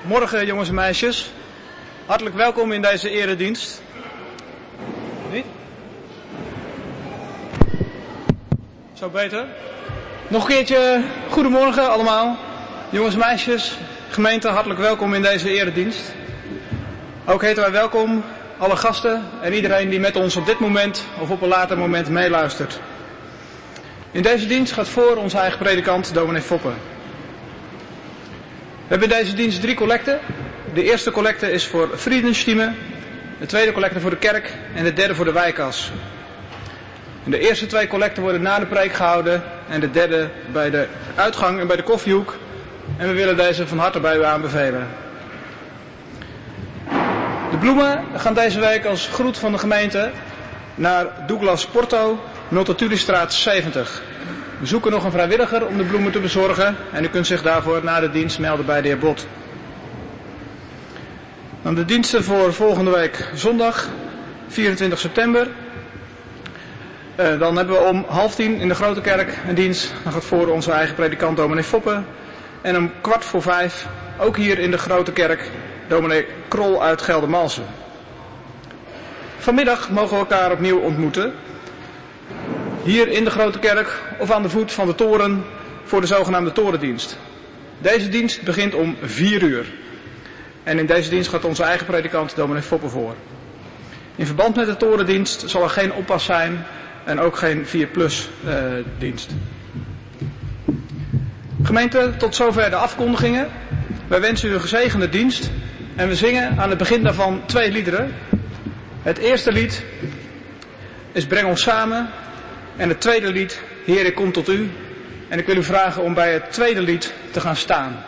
Morgen jongens en meisjes, hartelijk welkom in deze eredienst. Niet? Zo beter. Nog een keertje, goedemorgen allemaal. Jongens en meisjes, gemeente, hartelijk welkom in deze eredienst. Ook heten wij welkom alle gasten en iedereen die met ons op dit moment of op een later moment meeluistert. In deze dienst gaat voor onze eigen predikant, dominee Foppe. We hebben in deze dienst 3 collecten. De eerste collecte is voor Friedenstieme, de tweede collecte voor de kerk en de derde voor de wijkas. En de eerste 2 collecten worden na de preek gehouden en de derde bij de uitgang en bij de koffiehoek. En we willen deze van harte bij u aanbevelen. De bloemen gaan deze week als groet van de gemeente naar Douglas Porto, Multatulistraat 70. We zoeken nog een vrijwilliger om de bloemen te bezorgen en u kunt zich daarvoor na de dienst melden bij de heer Bot. Dan de diensten voor volgende week zondag, 24 september. Dan hebben we om 9:30 in de Grote Kerk een dienst. Dan gaat voor onze eigen predikant dominee Foppe. En om 4:15, ook hier in de Grote Kerk, dominee Krol uit Geldermalsen. Vanmiddag mogen we elkaar opnieuw ontmoeten. Hier in de Grote Kerk of aan de voet van de toren voor de zogenaamde torendienst. Deze dienst begint om 4:00. En in deze dienst gaat onze eigen predikant dominee Foppe voor. In verband met de torendienst zal er geen oppas zijn en ook geen 4+ dienst. Gemeente, tot zover de afkondigingen. Wij wensen u een gezegende dienst en we zingen aan het begin daarvan 2 liederen. Het eerste lied is Breng ons samen en het tweede lied Heer, ik kom tot u. En ik wil u vragen om bij het tweede lied te gaan staan.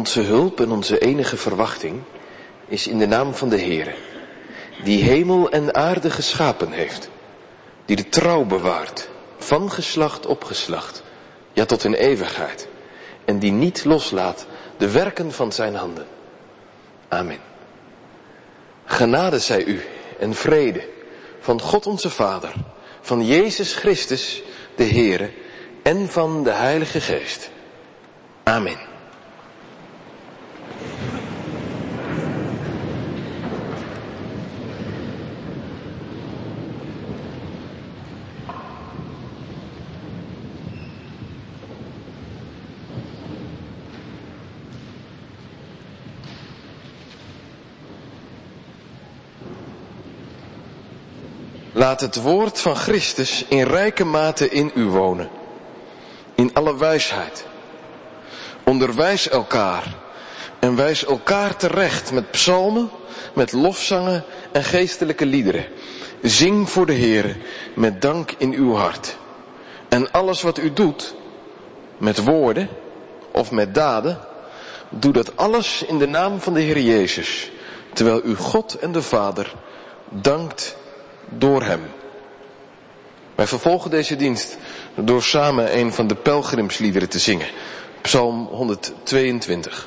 Onze hulp en onze enige verwachting is in de naam van de Heere, die hemel en aarde geschapen heeft, die de trouw bewaart, van geslacht op geslacht, ja tot in eeuwigheid, en die niet loslaat de werken van zijn handen. Amen. Genade zij u en vrede van God onze Vader, van Jezus Christus, de Heere, en van de Heilige Geest. Amen. Laat het woord van Christus in rijke mate in u wonen, in alle wijsheid. Onderwijs elkaar en wijs elkaar terecht met psalmen, met lofzangen en geestelijke liederen. Zing voor de Heere met dank in uw hart. En alles wat u doet, met woorden of met daden, doe dat alles in de naam van de Heer Jezus, terwijl u God en de Vader dankt door hem. Wij vervolgen deze dienst door samen een van de pelgrimsliederen te zingen. Psalm 122.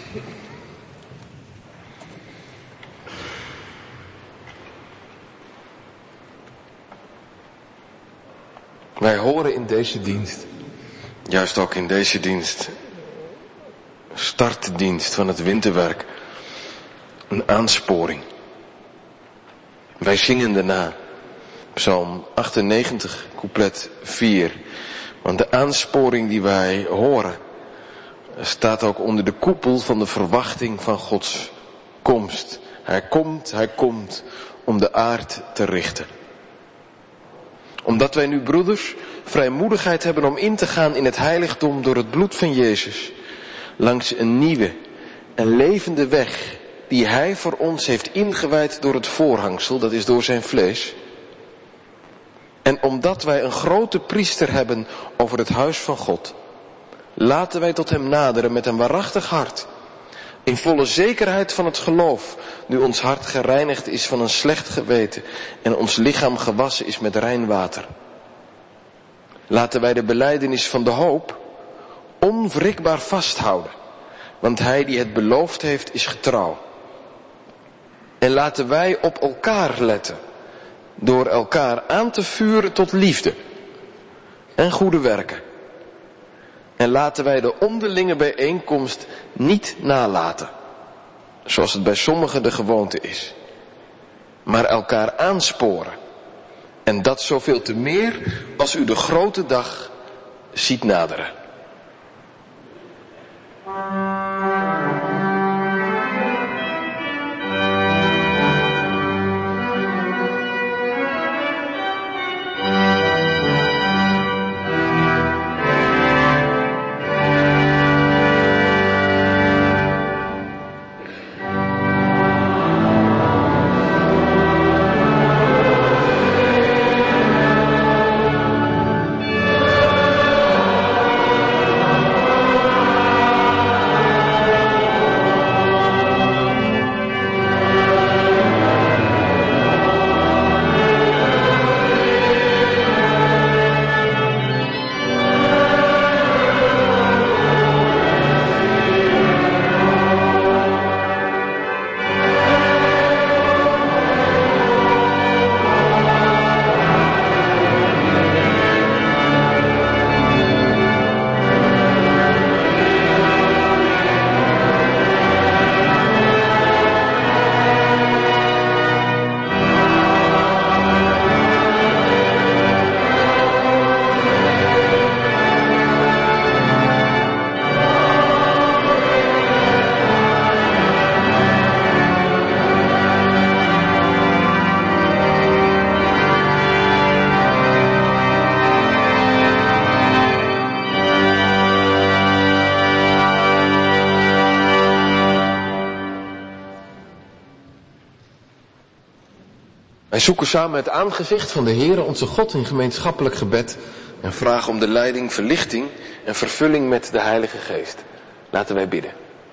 Wij horen in deze dienst, juist ook in deze dienst, startdienst van het winterwerk, een aansporing. Wij zingen daarna Psalm 98, couplet 4. Want de aansporing die wij horen staat ook onder de koepel van de verwachting van Gods komst. Hij komt om de aard te richten. Omdat wij nu, broeders, vrijmoedigheid hebben om in te gaan in het heiligdom door het bloed van Jezus, langs een nieuwe en levende weg die Hij voor ons heeft ingewijd door het voorhangsel, dat is door zijn vlees. En omdat wij een grote priester hebben over het huis van God, laten wij tot hem naderen met een waarachtig hart, in volle zekerheid van het geloof, nu ons hart gereinigd is van een slecht geweten en ons lichaam gewassen is met rein water. Laten wij de belijdenis van de hoop onwrikbaar vasthouden, want Hij die het beloofd heeft is getrouw. En laten wij op elkaar letten, door elkaar aan te vuren tot liefde en goede werken. En laten wij de onderlinge bijeenkomst niet nalaten, zoals het bij sommigen de gewoonte is, maar elkaar aansporen. En dat zoveel te meer als u de grote dag ziet naderen. Wij zoeken samen het aangezicht van de Heere onze God in gemeenschappelijk gebed en vragen om de leiding, verlichting en vervulling met de Heilige Geest. Laten wij bidden.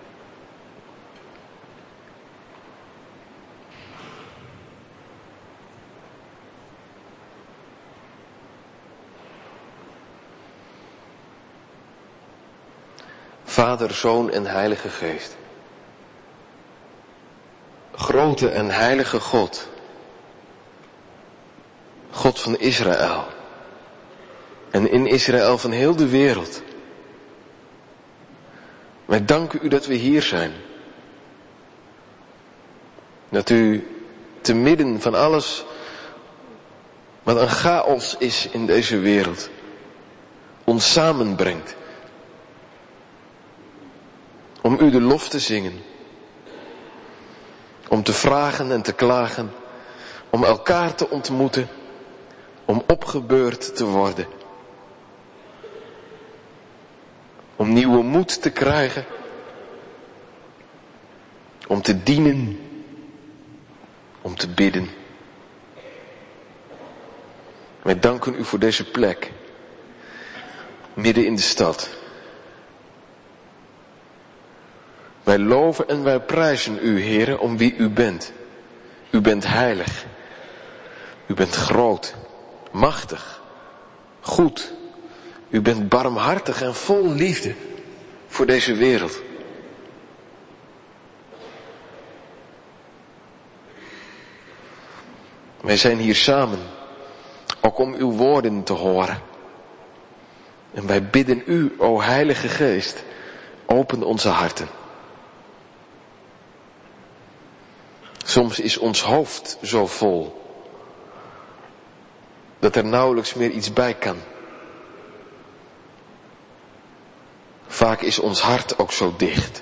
Vader, Zoon en Heilige Geest. Grote en heilige God. God van Israël. En in Israël van heel de wereld. Wij danken u dat we hier zijn. Dat u te midden van alles wat een chaos is in deze wereld, ons samenbrengt. Om u de lof te zingen. Om te vragen en te klagen. Om elkaar te ontmoeten. Om opgebeurd te worden. Om nieuwe moed te krijgen. Om te dienen. Om te bidden. Wij danken u voor deze plek. Midden in de stad. Wij loven en wij prijzen u, Heere, om wie u bent. U bent heilig. U bent groot, machtig, goed. U bent barmhartig en vol liefde voor deze wereld. Wij zijn hier samen, ook om uw woorden te horen. En wij bidden u, o Heilige Geest, open onze harten. Soms is ons hoofd zo vol dat er nauwelijks meer iets bij kan. Vaak is ons hart ook zo dicht.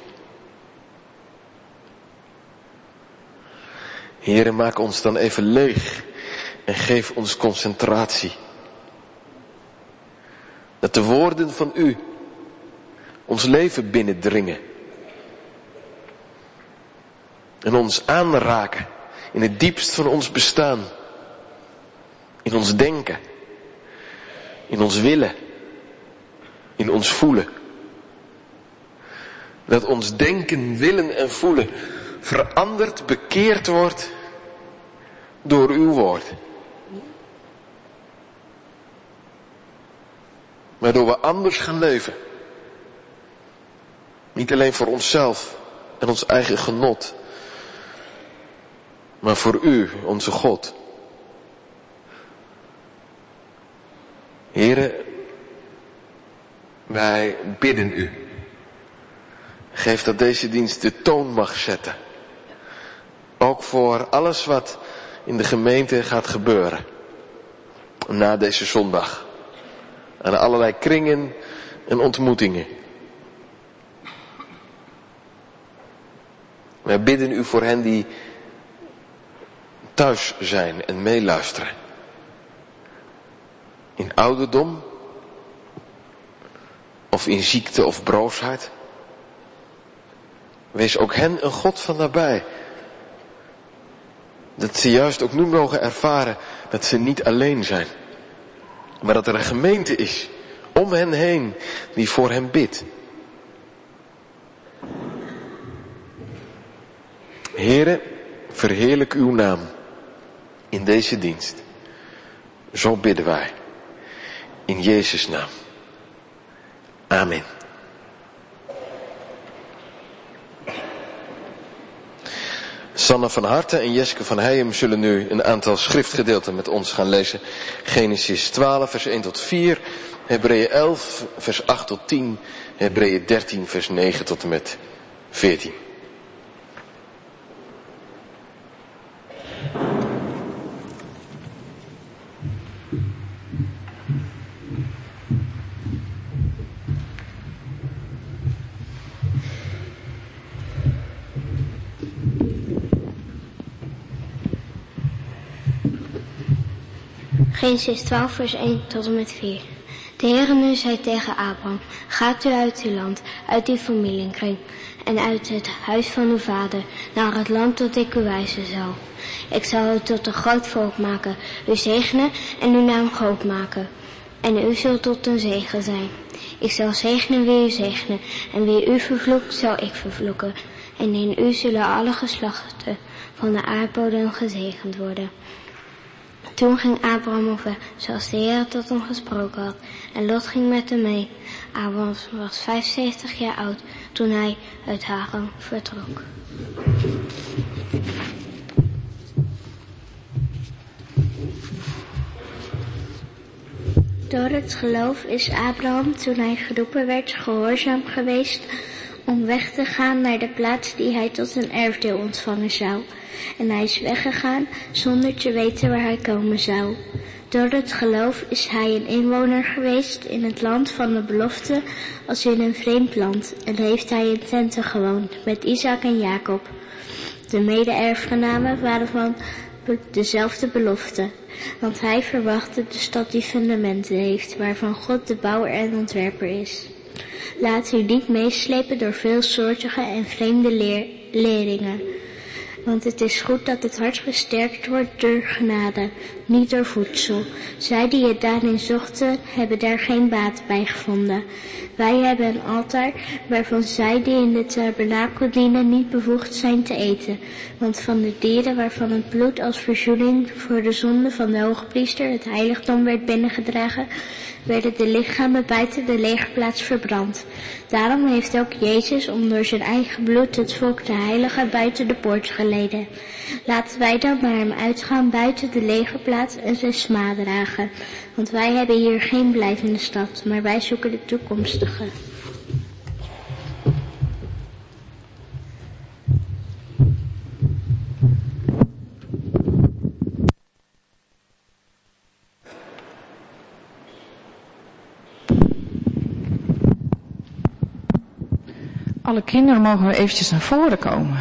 Heere, maak ons dan even leeg en geef ons concentratie. Dat de woorden van u ons leven binnendringen. En ons aanraken in het diepst van ons bestaan. In ons denken. In ons willen. In ons voelen. Dat ons denken, willen en voelen veranderd, bekeerd wordt door uw woord. Waardoor we anders gaan leven. Niet alleen voor onszelf en ons eigen genot. Maar voor u, onze God. Heere, wij bidden u. Geef dat deze dienst de toon mag zetten. Ook voor alles wat in de gemeente gaat gebeuren. Na deze zondag. Aan allerlei kringen en ontmoetingen. Wij bidden u voor hen die thuis zijn en meeluisteren. In ouderdom. Of in ziekte of broosheid. Wees ook hen een God van nabij. Dat ze juist ook nu mogen ervaren dat ze niet alleen zijn. Maar dat er een gemeente is om hen heen die voor hen bidt. Heere, verheerlijk uw naam in deze dienst. Zo bidden wij. In Jezus' naam. Amen. Sanne van Harten en Jeske van Heijem zullen nu een aantal schriftgedeelten met ons gaan lezen. Genesis 12 vers 1 tot 4, Hebreeën 11 vers 8 tot 10, Hebreeën 13 vers 9 tot en met 14. Genesis 12 vers 1 tot en met 4. De Heere nu zei tegen Abraham, gaat u uit uw land, uit uw familiekring en uit het huis van uw vader, naar het land dat ik u wijzen zal. Ik zal u tot een groot volk maken, u zegenen en uw naam groot maken. En u zult tot een zegen zijn. Ik zal zegenen wie u zegenen, en wie u vervloekt, zal ik vervloeken. En in u zullen alle geslachten van de aardbodem gezegend worden. Toen ging Abraham op weg, zoals de Heer tot hem gesproken had, en Lot ging met hem mee. Abraham was 75 jaar oud toen hij uit Haran vertrok. Door het geloof is Abraham, toen hij geroepen werd, gehoorzaam geweest om weg te gaan naar de plaats die hij tot een erfdeel ontvangen zou. En hij is weggegaan zonder te weten waar hij komen zou. Door het geloof is hij een inwoner geweest in het land van de belofte als in een vreemd land. En heeft hij in tenten gewoond met Isaac en Jacob. De mede-erfgenamen waren van dezelfde belofte. Want hij verwachtte de stad die fundamenten heeft, waarvan God de bouwer en ontwerper is. Laat u niet meeslepen door veelsoortige en vreemde leringen. Want het is goed dat het hart gesterkt wordt door genade, niet door voedsel. Zij die het daarin zochten, hebben daar geen baat bij gevonden. Wij hebben een altaar, waarvan zij die in de tabernakel dienen niet bevoegd zijn te eten. Want van de dieren waarvan het bloed als verzoening voor de zonde van de hoogpriester het heiligdom werd binnengedragen, werden de lichamen buiten de legerplaats verbrand. Daarom heeft ook Jezus, om door zijn eigen bloed het volk te heiligen, buiten de poort gelegd. geleden. Laten wij dan naar hem uitgaan buiten de legerplaats en zijn sma dragen. Want wij hebben hier geen blijvende stad, maar wij zoeken de toekomstige. Alle kinderen mogen we eventjes naar voren komen.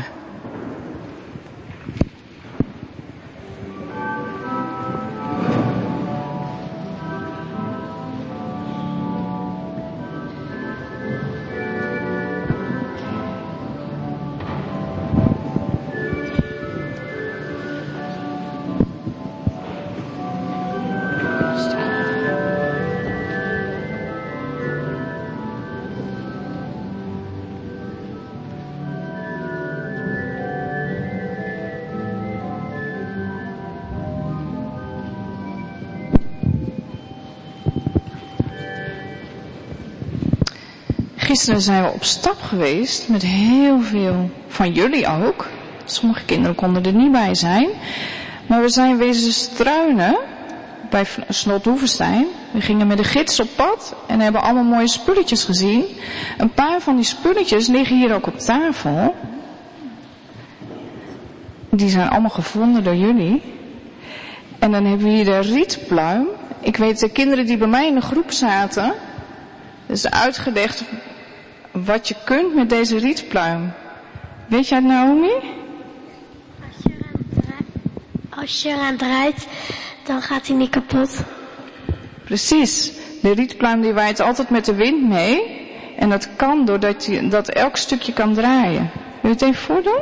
Gisteren zijn we op stap geweest met heel veel van jullie ook. Sommige kinderen konden er niet bij zijn. Maar we zijn wezen struinen bij Slot Hoevenstein. We gingen met de gids op pad en hebben allemaal mooie spulletjes gezien. Een paar van die spulletjes liggen hier ook op tafel. Die zijn allemaal gevonden door jullie. En dan hebben we hier de rietpluim. Ik weet de kinderen die bij mij in de groep zaten. Dus uitgelegd wat je kunt met deze rietpluim. Weet jij het, Naomi? Als je eraan draait, dan gaat hij niet kapot. Precies. De rietpluim die waait altijd met de wind mee. En dat kan doordat je dat elk stukje kan draaien. Wil je het even voordoen?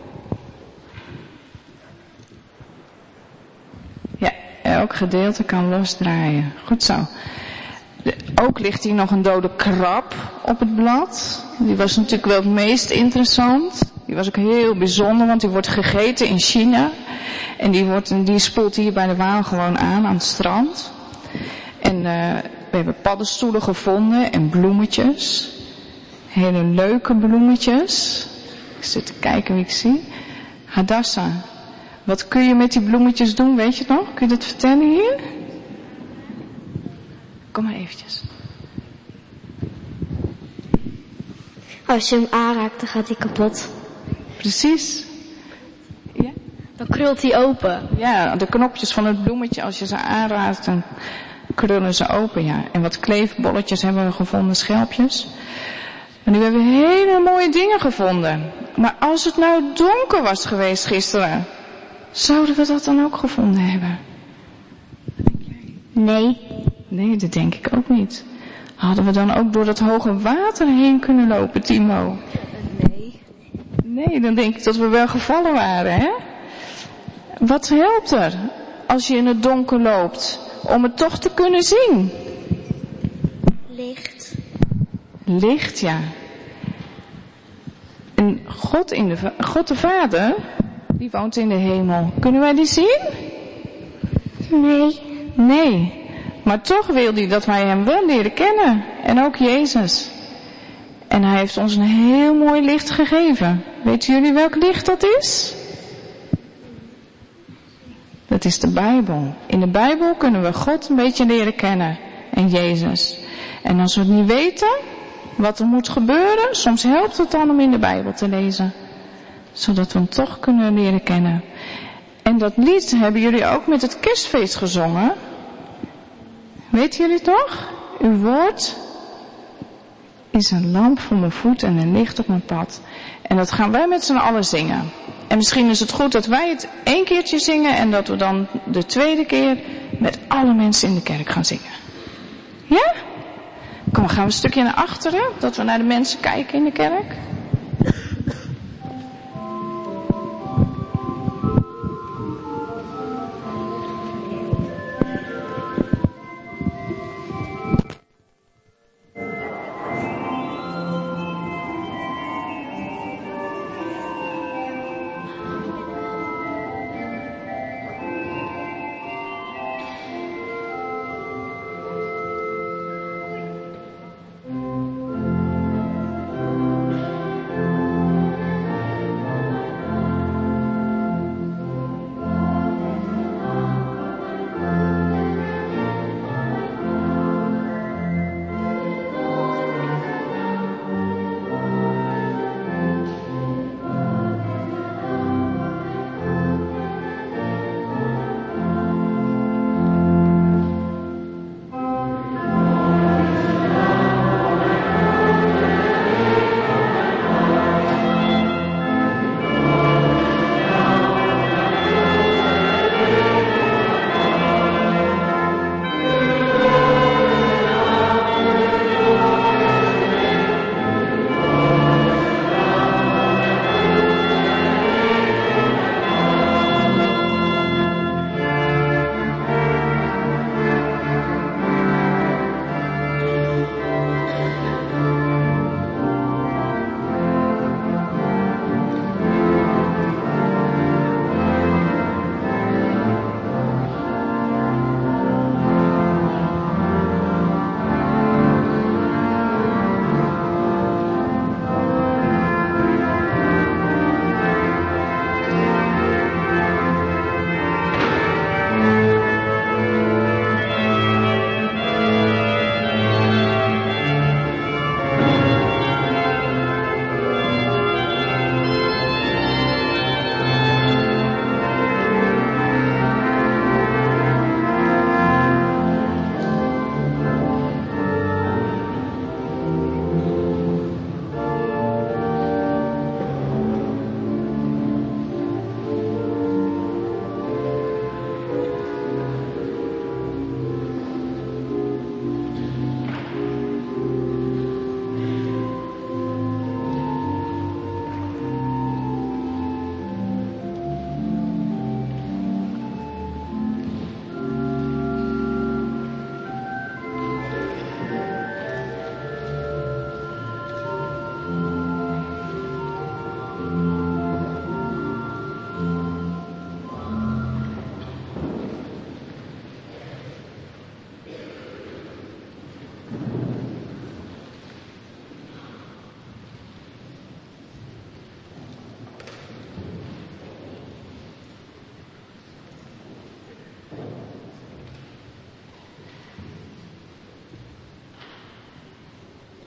Ja, elk gedeelte kan losdraaien. Goed zo. Ook ligt hier nog een dode krab op het blad. Die was natuurlijk wel het meest interessant. Die was ook heel bijzonder, want die wordt gegeten in China. En die spoelt hier bij de Waal gewoon aan het strand. En we hebben paddenstoelen gevonden en bloemetjes. Hele leuke bloemetjes. Ik zit te kijken wie ik zie. Hadassa, wat kun je met die bloemetjes doen, weet je het nog? Kun je dat vertellen hier? Kom maar eventjes. Als je hem aanraakt, dan gaat hij kapot. Precies. Ja? Dan krult hij open. Ja, de knopjes van het bloemetje, als je ze aanraakt, dan krullen ze open, ja. En wat kleefbolletjes hebben we gevonden, schelpjes. En nu hebben we hele mooie dingen gevonden. Maar als het nou donker was geweest gisteren, zouden we dat dan ook gevonden hebben? Nee. Nee, dat denk ik ook niet. Hadden we dan ook door dat hoge water heen kunnen lopen, Timo? Nee. Nee, dan denk ik dat we wel gevallen waren, hè? Wat helpt er als je in het donker loopt om het toch te kunnen zien? Licht. Licht, ja. En God de Vader, die woont in de hemel. Kunnen wij die zien? Nee. Nee. Maar toch wil hij dat wij hem wel leren kennen. En ook Jezus. En hij heeft ons een heel mooi licht gegeven. Weten jullie welk licht dat is? Dat is de Bijbel. In de Bijbel kunnen we God een beetje leren kennen. En Jezus. En als we het niet weten wat er moet gebeuren, soms helpt het dan om in de Bijbel te lezen. Zodat we hem toch kunnen leren kennen. En dat lied hebben jullie ook met het kerstfeest gezongen. Weten jullie het nog? Uw woord is een lamp voor mijn voet en een licht op mijn pad. En dat gaan wij met z'n allen zingen. En misschien is het goed dat wij het 1 keertje zingen en dat we dan de 2e keer met alle mensen in de kerk gaan zingen. Ja? Kom, dan gaan we een stukje naar achteren, dat we naar de mensen kijken in de kerk.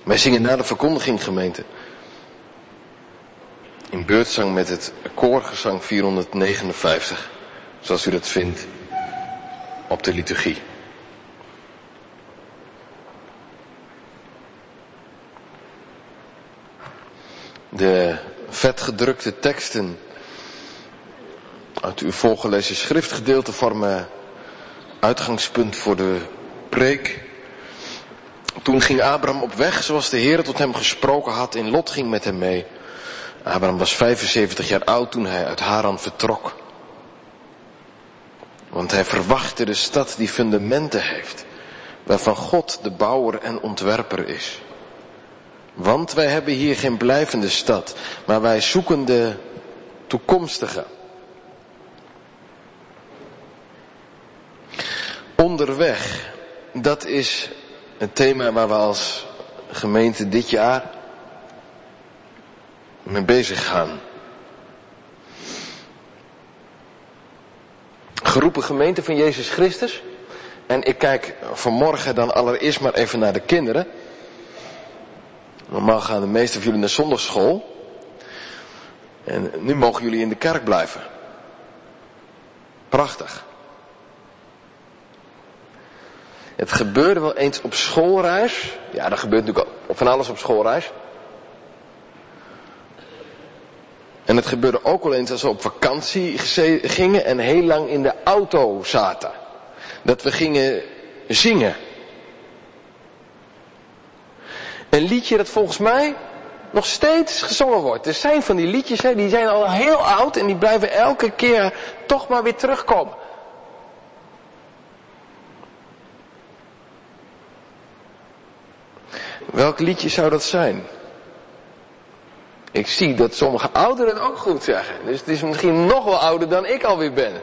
Wij zingen na de verkondiging, gemeente, in beurtzang met het koorgezang 459, zoals u dat vindt op de liturgie. De vetgedrukte teksten uit uw voorgelezen schriftgedeelte vormen uitgangspunt voor de preek. Toen ging Abraham op weg zoals de Heer tot hem gesproken had, en Lot ging met hem mee. Abraham was 75 jaar oud toen hij uit Haran vertrok. Want hij verwachtte de stad die fundamenten heeft, waarvan God de bouwer en ontwerper is. Want wij hebben hier geen blijvende stad, maar wij zoeken de toekomstige. Onderweg, dat is het thema waar we als gemeente dit jaar mee bezig gaan. Geroepen gemeente van Jezus Christus. En ik kijk vanmorgen dan allereerst maar even naar de kinderen. Normaal gaan de meesten van jullie naar zondagschool. En nu mogen jullie in de kerk blijven. Prachtig. Het gebeurde wel eens op schoolreis. Ja, er gebeurt natuurlijk van alles op schoolreis. En het gebeurde ook wel eens als we op vakantie gingen en heel lang in de auto zaten. Dat we gingen zingen. Een liedje dat volgens mij nog steeds gezongen wordt. Er zijn van die liedjes, die zijn al heel oud en die blijven elke keer toch maar weer terugkomen. Welk liedje zou dat zijn? Ik zie dat sommige ouderen het ook goed zeggen. Dus het is misschien nog wel ouder dan ik alweer ben.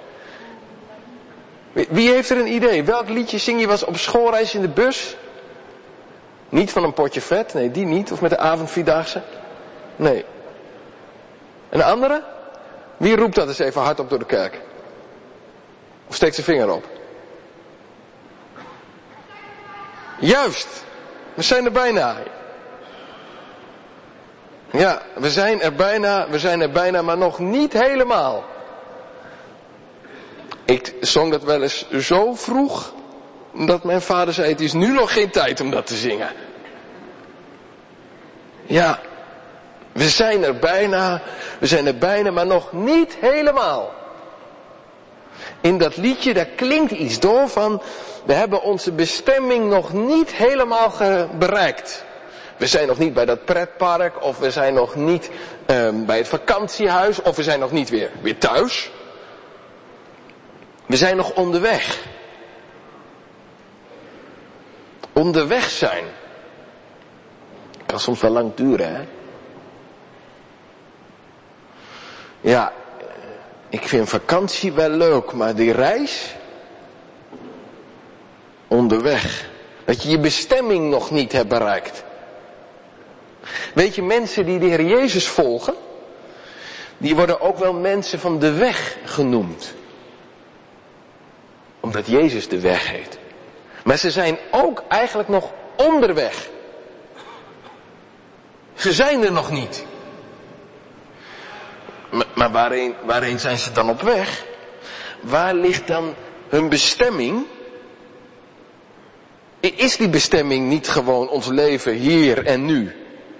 Wie heeft er een idee? Welk liedje zing je was op schoolreis in de bus? Niet van een potje vet, nee, die niet. Of met de avondvierdaagse? Nee. Een andere? Wie roept dat eens even hardop door de kerk? Of steekt zijn vinger op? Juist! We zijn er bijna. Ja, we zijn er bijna, maar nog niet helemaal. Ik zong dat wel eens zo vroeg, dat mijn vader zei, het is nu nog geen tijd om dat te zingen. Ja, we zijn er bijna, maar nog niet helemaal. In dat liedje, daar klinkt iets door van, we hebben onze bestemming nog niet helemaal bereikt. We zijn nog niet bij dat pretpark, of we zijn nog niet bij het vakantiehuis, of we zijn nog niet weer thuis. We zijn nog onderweg. Onderweg zijn. Kan soms wel lang duren, hè? Ja, ik vind vakantie wel leuk, maar die reis, onderweg. Dat je je bestemming nog niet hebt bereikt. Weet je, mensen die de Heer Jezus volgen, die worden ook wel mensen van de weg genoemd. Omdat Jezus de weg heet. Maar ze zijn ook eigenlijk nog onderweg. Ze zijn er nog niet. Maar waarheen zijn ze dan op weg? Waar ligt dan hun bestemming? Is die bestemming niet gewoon ons leven hier en nu?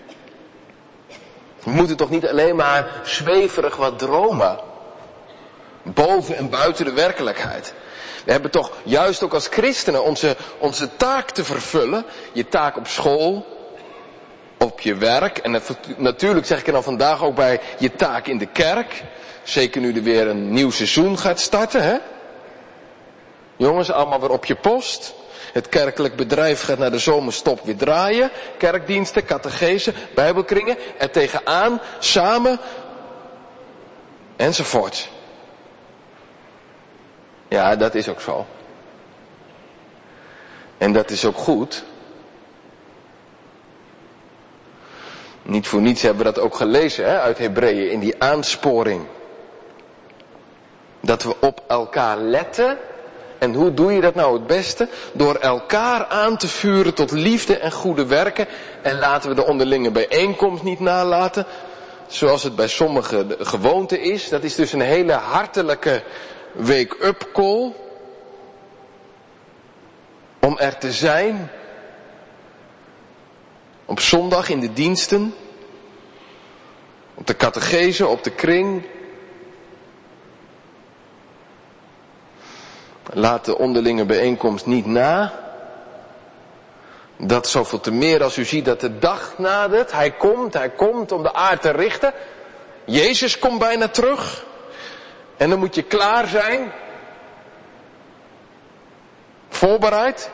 We moeten toch niet alleen maar zweverig wat dromen? Boven en buiten de werkelijkheid. We hebben toch juist ook als christenen onze taak te vervullen. Je taak op school, op je werk. En natuurlijk zeg ik er dan vandaag ook bij je taak in de kerk. Zeker nu er weer een nieuw seizoen gaat starten, hè? Jongens, allemaal weer op je post. Het kerkelijk bedrijf gaat naar de zomerstop weer draaien. Kerkdiensten, catechese, bijbelkringen. Er tegenaan, samen. Enzovoort. Ja, dat is ook zo. En dat is ook goed. Niet voor niets hebben we dat ook gelezen, hè, uit Hebreeën, in die aansporing. Dat we op elkaar letten En hoe doe je dat nou het beste? Door elkaar aan te vuren tot liefde en goede werken. En laten we de onderlinge bijeenkomst niet nalaten. Zoals het bij sommigen de gewoonte is. Dat is dus een hele hartelijke wake-up call. Om er te zijn. Op zondag in de diensten. Op de catechese, op de kring. Laat de onderlinge bijeenkomst niet na. Dat zoveel te meer als u ziet dat de dag nadert. Hij komt om de aarde te richten. Jezus komt bijna terug. En dan moet je klaar zijn. Voorbereid.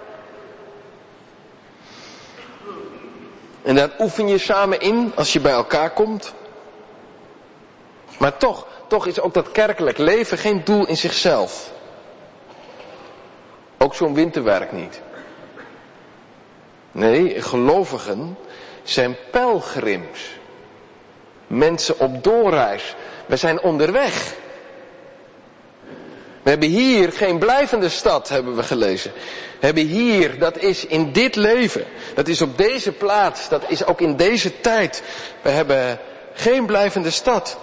En daar oefen je samen in als je bij elkaar komt. Maar toch is ook dat kerkelijk leven geen doel in zichzelf. Ook zo'n winterwerk niet. Nee, gelovigen zijn pelgrims. Mensen op doorreis. We zijn onderweg. We hebben hier geen blijvende stad, hebben we gelezen. We hebben hier, dat is in dit leven. Dat is op deze plaats. Dat is ook in deze tijd. We hebben geen blijvende stad.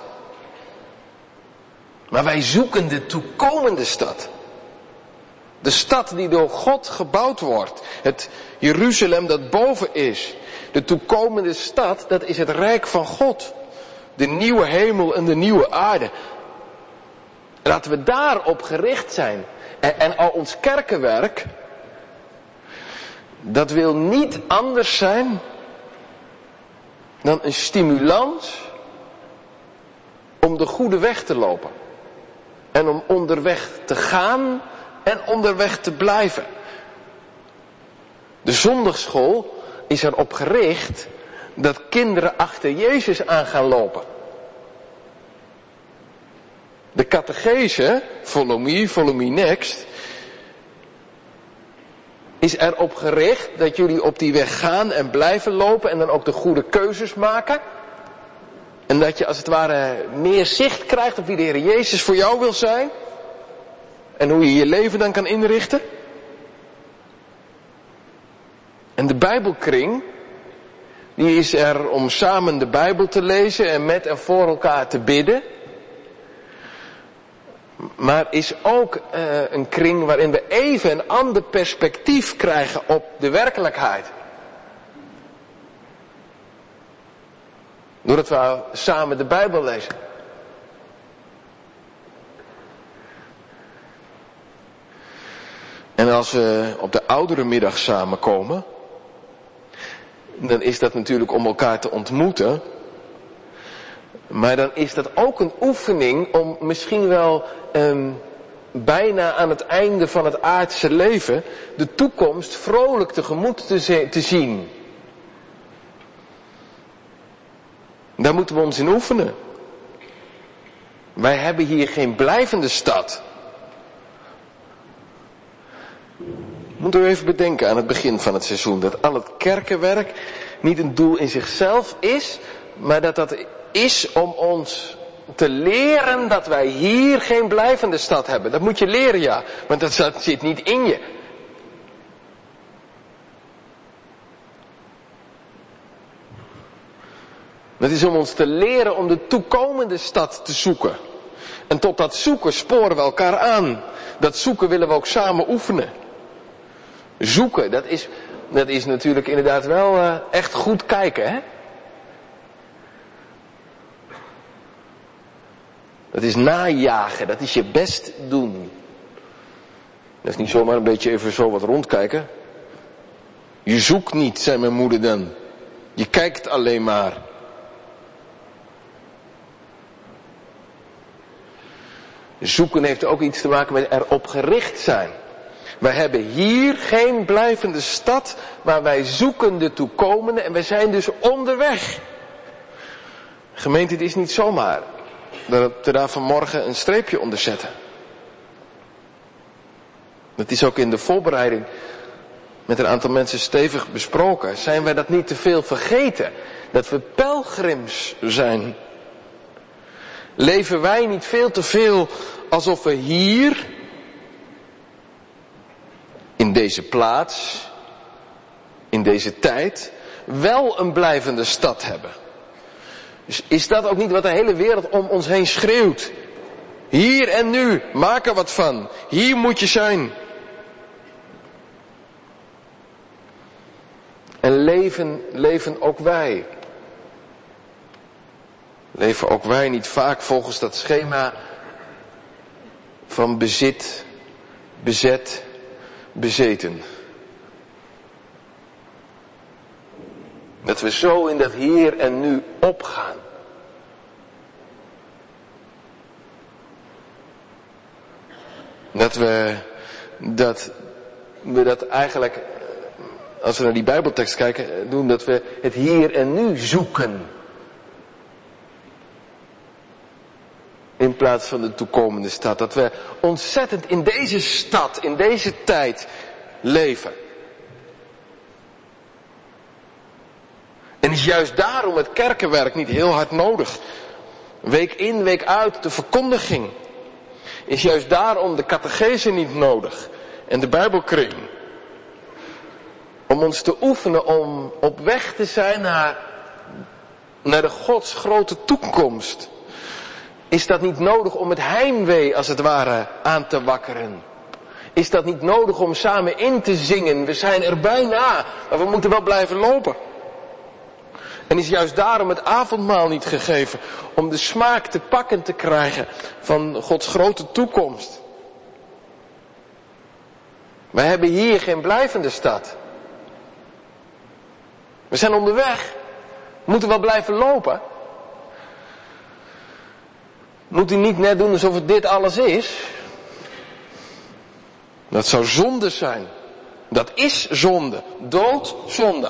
Maar wij zoeken de toekomende stad. De stad die door God gebouwd wordt. Het Jeruzalem dat boven is. De toekomende stad, dat is het rijk van God. De nieuwe hemel en de nieuwe aarde. Laten we daarop gericht zijn. En al ons kerkenwerk, dat wil niet anders zijn dan een stimulans om de goede weg te lopen. En om onderweg te gaan en onderweg te blijven. De zondagsschool is erop gericht dat kinderen achter Jezus aan gaan lopen. De catechese, follow me next, is erop gericht dat jullie op die weg gaan en blijven lopen en dan ook de goede keuzes maken. En dat je als het ware meer zicht krijgt op wie de Heer Jezus voor jou wil zijn. En hoe je je leven dan kan inrichten. En de Bijbelkring, die is er om samen de Bijbel te lezen en met en voor elkaar te bidden. Maar is ook een kring waarin we even een ander perspectief krijgen op de werkelijkheid. Doordat we samen de Bijbel lezen. En als we op de oudere middag samenkomen, dan is dat natuurlijk om elkaar te ontmoeten. Maar dan is dat ook een oefening om misschien wel bijna aan het einde van het aardse leven de toekomst vrolijk tegemoet te zien. Daar moeten we ons in oefenen. Wij hebben hier geen blijvende stad. Moeten we even bedenken aan het begin van het seizoen. Dat al het kerkenwerk niet een doel in zichzelf is. Maar dat is om ons te leren dat wij hier geen blijvende stad hebben. Dat moet je leren, ja. Want dat zit niet in je. Dat is om ons te leren om de toekomende stad te zoeken. En tot dat zoeken sporen we elkaar aan. Dat zoeken willen we ook samen oefenen. Zoeken, dat is natuurlijk inderdaad wel echt goed kijken, hè? Dat is najagen, dat is je best doen. Dat is niet zomaar een beetje even zo wat rondkijken. Je zoekt niet, zei mijn moeder dan. Je kijkt alleen maar. Zoeken heeft ook iets te maken met erop gericht zijn. Wij hebben hier geen blijvende stad, maar wij zoeken de toekomende en wij zijn dus onderweg. Gemeente, het is niet zomaar dat we daar vanmorgen een streepje onder zetten. Dat is ook in de voorbereiding met een aantal mensen stevig besproken. Zijn wij dat niet te veel vergeten? Dat we pelgrims zijn. Leven wij niet veel te veel alsof we hier in deze plaats, in deze tijd, wel een blijvende stad hebben. Dus is dat ook niet wat de hele wereld om ons heen schreeuwt? Hier en nu, maak er wat van. Hier moet je zijn. En leven ook wij. Leven ook wij niet vaak volgens dat schema van bezit, bezet, bezeten. Dat we zo in dat hier en nu opgaan. Dat we dat eigenlijk, als we naar die Bijbeltekst kijken, doen dat we het hier en nu zoeken. In plaats van de toekomende stad. Dat we ontzettend in deze stad, in deze tijd leven. En is juist daarom het kerkenwerk niet heel hard nodig. Week in, week uit, de verkondiging. Is juist daarom de catechese niet nodig. En de Bijbelkring. Om ons te oefenen om op weg te zijn naar de Gods grote toekomst. Is dat niet nodig om het heimwee als het ware aan te wakkeren? Is dat niet nodig om samen in te zingen? We zijn er bijna, maar we moeten wel blijven lopen. En is juist daarom het avondmaal niet gegeven. Om de smaak te pakken te krijgen van Gods grote toekomst. Wij hebben hier geen blijvende stad. We zijn onderweg. We moeten wel blijven lopen. Moet u niet net doen alsof het dit alles is? Dat zou zonde zijn. Dat is zonde. Doodzonde.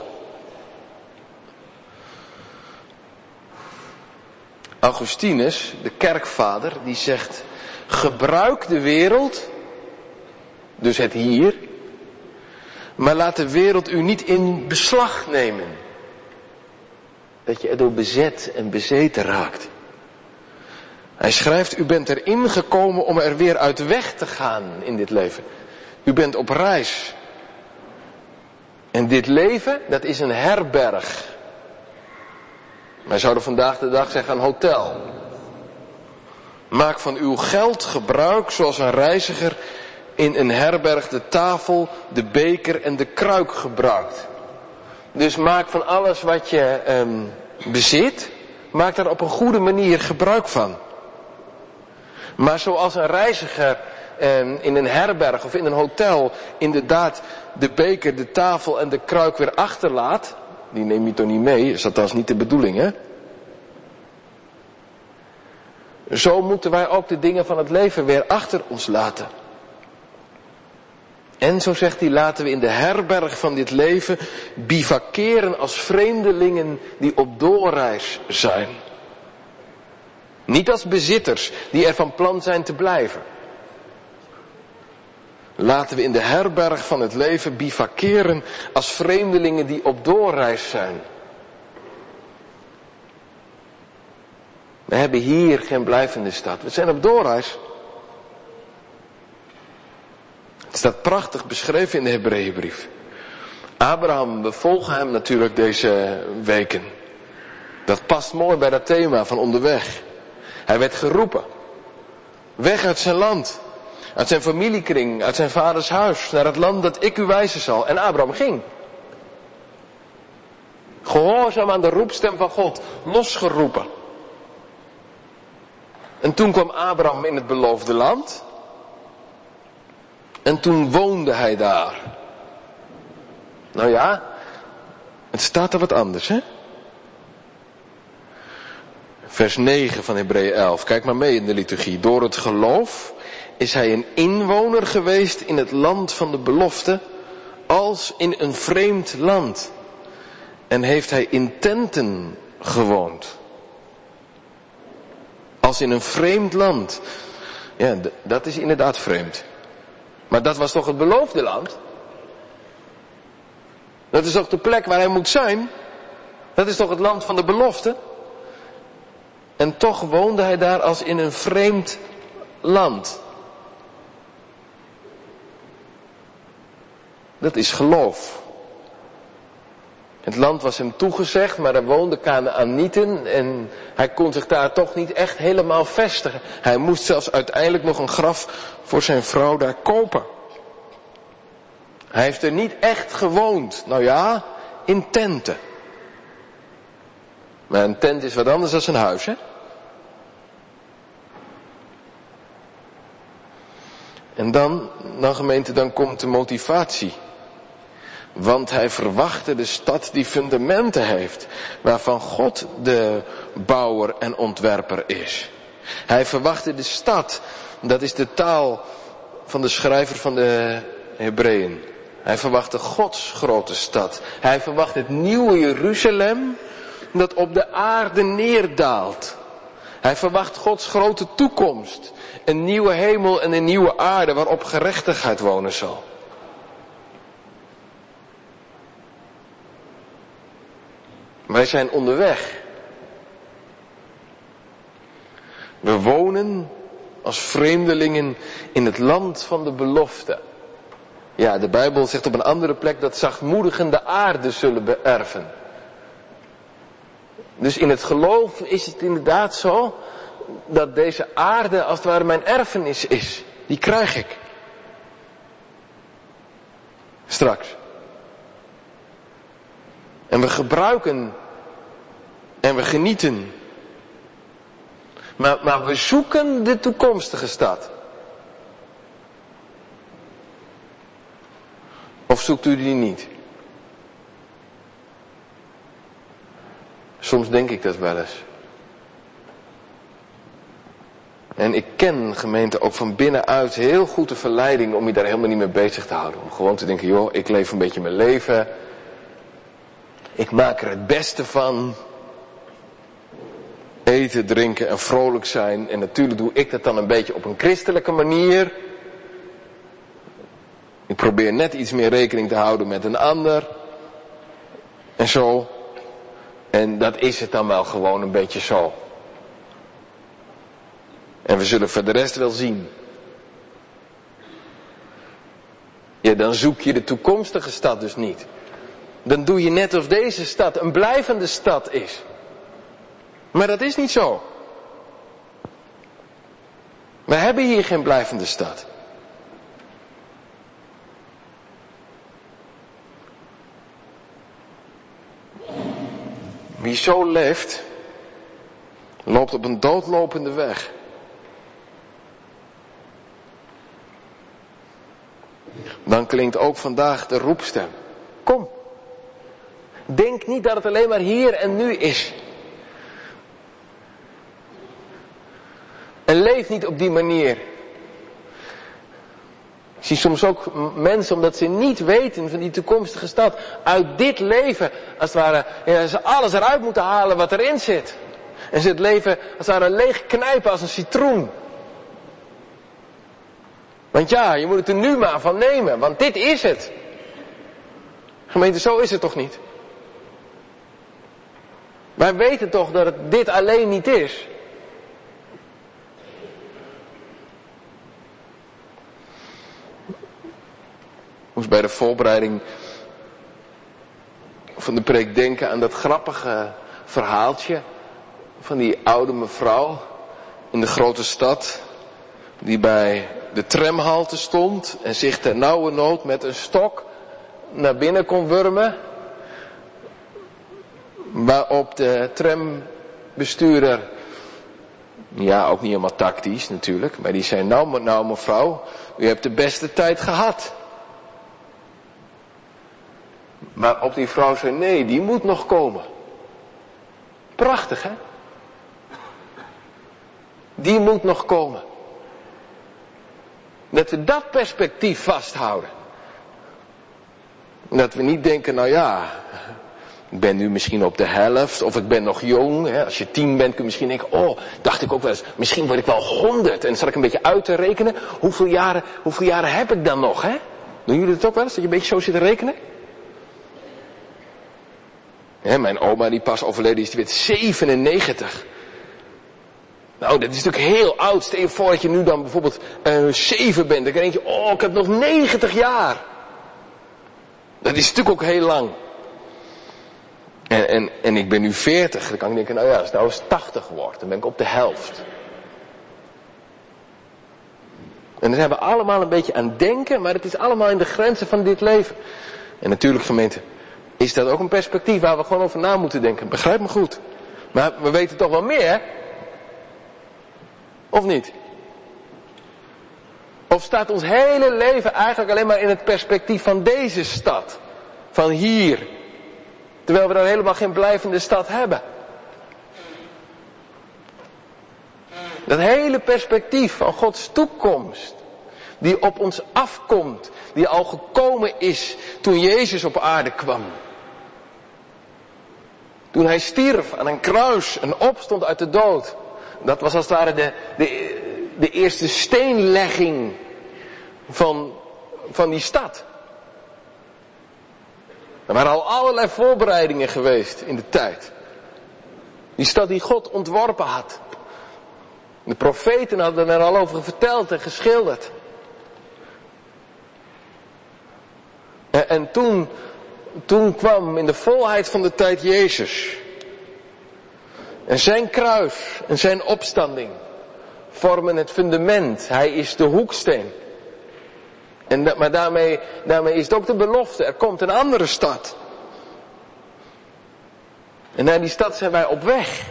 Augustinus, de kerkvader, die zegt: gebruik de wereld, dus het hier, maar laat de wereld u niet in beslag nemen. Dat je erdoor bezet en bezeten raakt. Hij schrijft: u bent erin gekomen om er weer uit weg te gaan in dit leven. U bent op reis. En dit leven, dat is een herberg. Wij zouden vandaag de dag zeggen een hotel. Maak van uw geld gebruik zoals een reiziger in een herberg de tafel, de beker en de kruik gebruikt. Dus maak van alles wat je bezit, maak daar op een goede manier gebruik van. Maar zoals een reiziger in een herberg of in een hotel inderdaad de beker, de tafel en de kruik weer achterlaat. Die neem je toch niet mee, is althans niet de bedoeling, hè? Zo moeten wij ook de dingen van het leven weer achter ons laten. En zo zegt hij, laten we in de herberg van dit leven bivakeren als vreemdelingen die op doorreis zijn. Niet als bezitters die er van plan zijn te blijven. Laten we in de herberg van het leven bivakeren als vreemdelingen die op doorreis zijn. We hebben hier geen blijvende stad. We zijn op doorreis. Het staat prachtig beschreven in de Hebreeënbrief. Abraham, we volgen hem natuurlijk deze weken. Dat past mooi bij dat thema van onderweg. Hij werd geroepen. Weg uit zijn land. Uit zijn familiekring, uit zijn vaders huis. Naar het land dat ik u wijzen zal. En Abraham ging. Gehoorzaam aan de roepstem van God. Losgeroepen. En toen kwam Abraham in het beloofde land. En toen woonde hij daar. Nou ja, het staat er wat anders, hè? Vers 9 van Hebreeën 11. Kijk maar mee in de liturgie. Door het geloof is hij een inwoner geweest in het land van de belofte, als in een vreemd land. En heeft hij in tenten gewoond. Als in een vreemd land. Ja, dat is inderdaad vreemd. Maar dat was toch het beloofde land? Dat is toch de plek waar hij moet zijn? Dat is toch het land van de belofte? En toch woonde hij daar als in een vreemd land. Dat is geloof. Het land was hem toegezegd, maar er woonden Kanaanieten en hij kon zich daar toch niet echt helemaal vestigen. Hij moest zelfs uiteindelijk nog een graf voor zijn vrouw daar kopen. Hij heeft er niet echt gewoond. Nou ja, in tenten. Maar een tent is wat anders dan een huis, hè? En dan gemeente, dan komt de motivatie. Want hij verwachtte de stad die fundamenten heeft, waarvan God de bouwer en ontwerper is. Hij verwachtte de stad, dat is de taal van de schrijver van de Hebreeën. Hij verwachtte Gods grote stad. Hij verwacht het nieuwe Jeruzalem dat op de aarde neerdaalt. Hij verwacht Gods grote toekomst. Een nieuwe hemel en een nieuwe aarde waarop gerechtigheid wonen zal. Wij zijn onderweg. We wonen als vreemdelingen in het land van de belofte. Ja, de Bijbel zegt op een andere plek dat zachtmoedigen de aarde zullen beërven. Dus in het geloof is het inderdaad zo dat deze aarde als het ware mijn erfenis is. Die krijg ik. Straks. En we gebruiken en we genieten. Maar we zoeken de toekomstige stad. Of zoekt u die niet? Soms denk ik dat wel eens. En ik ken, gemeente, ook van binnenuit heel goed de verleiding om je daar helemaal niet mee bezig te houden. Om gewoon te denken, joh, ik leef een beetje mijn leven. Ik maak er het beste van. Eten, drinken en vrolijk zijn. En natuurlijk doe ik dat dan een beetje op een christelijke manier. Ik probeer net iets meer rekening te houden met een ander. En zo. En dat is het dan wel gewoon een beetje zo. En we zullen voor de rest wel zien. Ja, dan zoek je de toekomstige stad dus niet. Dan doe je net of deze stad een blijvende stad is. Maar dat is niet zo. We hebben hier geen blijvende stad. Wie zo leeft, loopt op een doodlopende weg. Dan klinkt ook vandaag de roepstem. Kom. Denk niet dat het alleen maar hier en nu is. En leef niet op die manier. Ik zie soms ook mensen, omdat ze niet weten van die toekomstige stad, uit dit leven, als het ware, ze alles eruit moeten halen wat erin zit. En ze het leven, als het ware, leeg knijpen als een citroen. Want ja, je moet het er nu maar van nemen, want dit is het. Gemeente, zo is het toch niet? Wij weten toch dat het dit alleen niet is. Ik moest bij de voorbereiding van de preek denken aan dat grappige verhaaltje van die oude mevrouw in de grote stad, die bij de tramhalte stond en zich ter nauwernood met een stok naar binnen kon wurmen, waarop de trambestuurder, ja, ook niet helemaal tactisch natuurlijk, maar die zei, nou mevrouw, u hebt de beste tijd gehad. Maar op die vrouw zei, nee, die moet nog komen. Prachtig, hè? Die moet nog komen. Dat we dat perspectief vasthouden. Dat we niet denken, nou ja, ik ben nu misschien op de helft, of ik ben nog jong. Hè? Als je 10 bent kun je misschien denken, oh, dacht ik ook wel eens, misschien word ik wel 100. En dan zal ik een beetje uit te rekenen, hoeveel jaren heb ik dan nog, hè? Doen jullie het ook wel eens, dat je een beetje zo zit te rekenen? Ja, mijn oma die pas overleden is, die werd 97. Nou, dat is natuurlijk heel oud. Stel je voor dat je nu dan bijvoorbeeld 7 bent. Dan denk je, oh, ik heb nog 90 jaar. Dat is natuurlijk ook heel lang. En ik ben nu 40. Dan kan ik denken, nou ja, als het nou eens 80 wordt, dan ben ik op de helft. En daar hebben we allemaal een beetje aan denken, maar het is allemaal in de grenzen van dit leven. En natuurlijk, gemeente, is dat ook een perspectief waar we gewoon over na moeten denken. Begrijp me goed. Maar we weten toch wel meer, hè? Of niet? Of staat ons hele leven eigenlijk alleen maar in het perspectief van deze stad? Van hier. Terwijl we dan helemaal geen blijvende stad hebben. Dat hele perspectief van Gods toekomst. Die op ons afkomt. Die al gekomen is toen Jezus op aarde kwam. Toen hij stierf aan een kruis en opstond uit de dood. Dat was als het ware de eerste steenlegging van die stad. Er waren al allerlei voorbereidingen geweest in de tijd. Die stad die God ontworpen had. De profeten hadden er al over verteld en geschilderd. En toen kwam in de volheid van de tijd Jezus. En zijn kruis en zijn opstanding vormen het fundament. Hij is de hoeksteen. Maar daarmee is het ook de belofte. Er komt een andere stad. En naar die stad zijn wij op weg.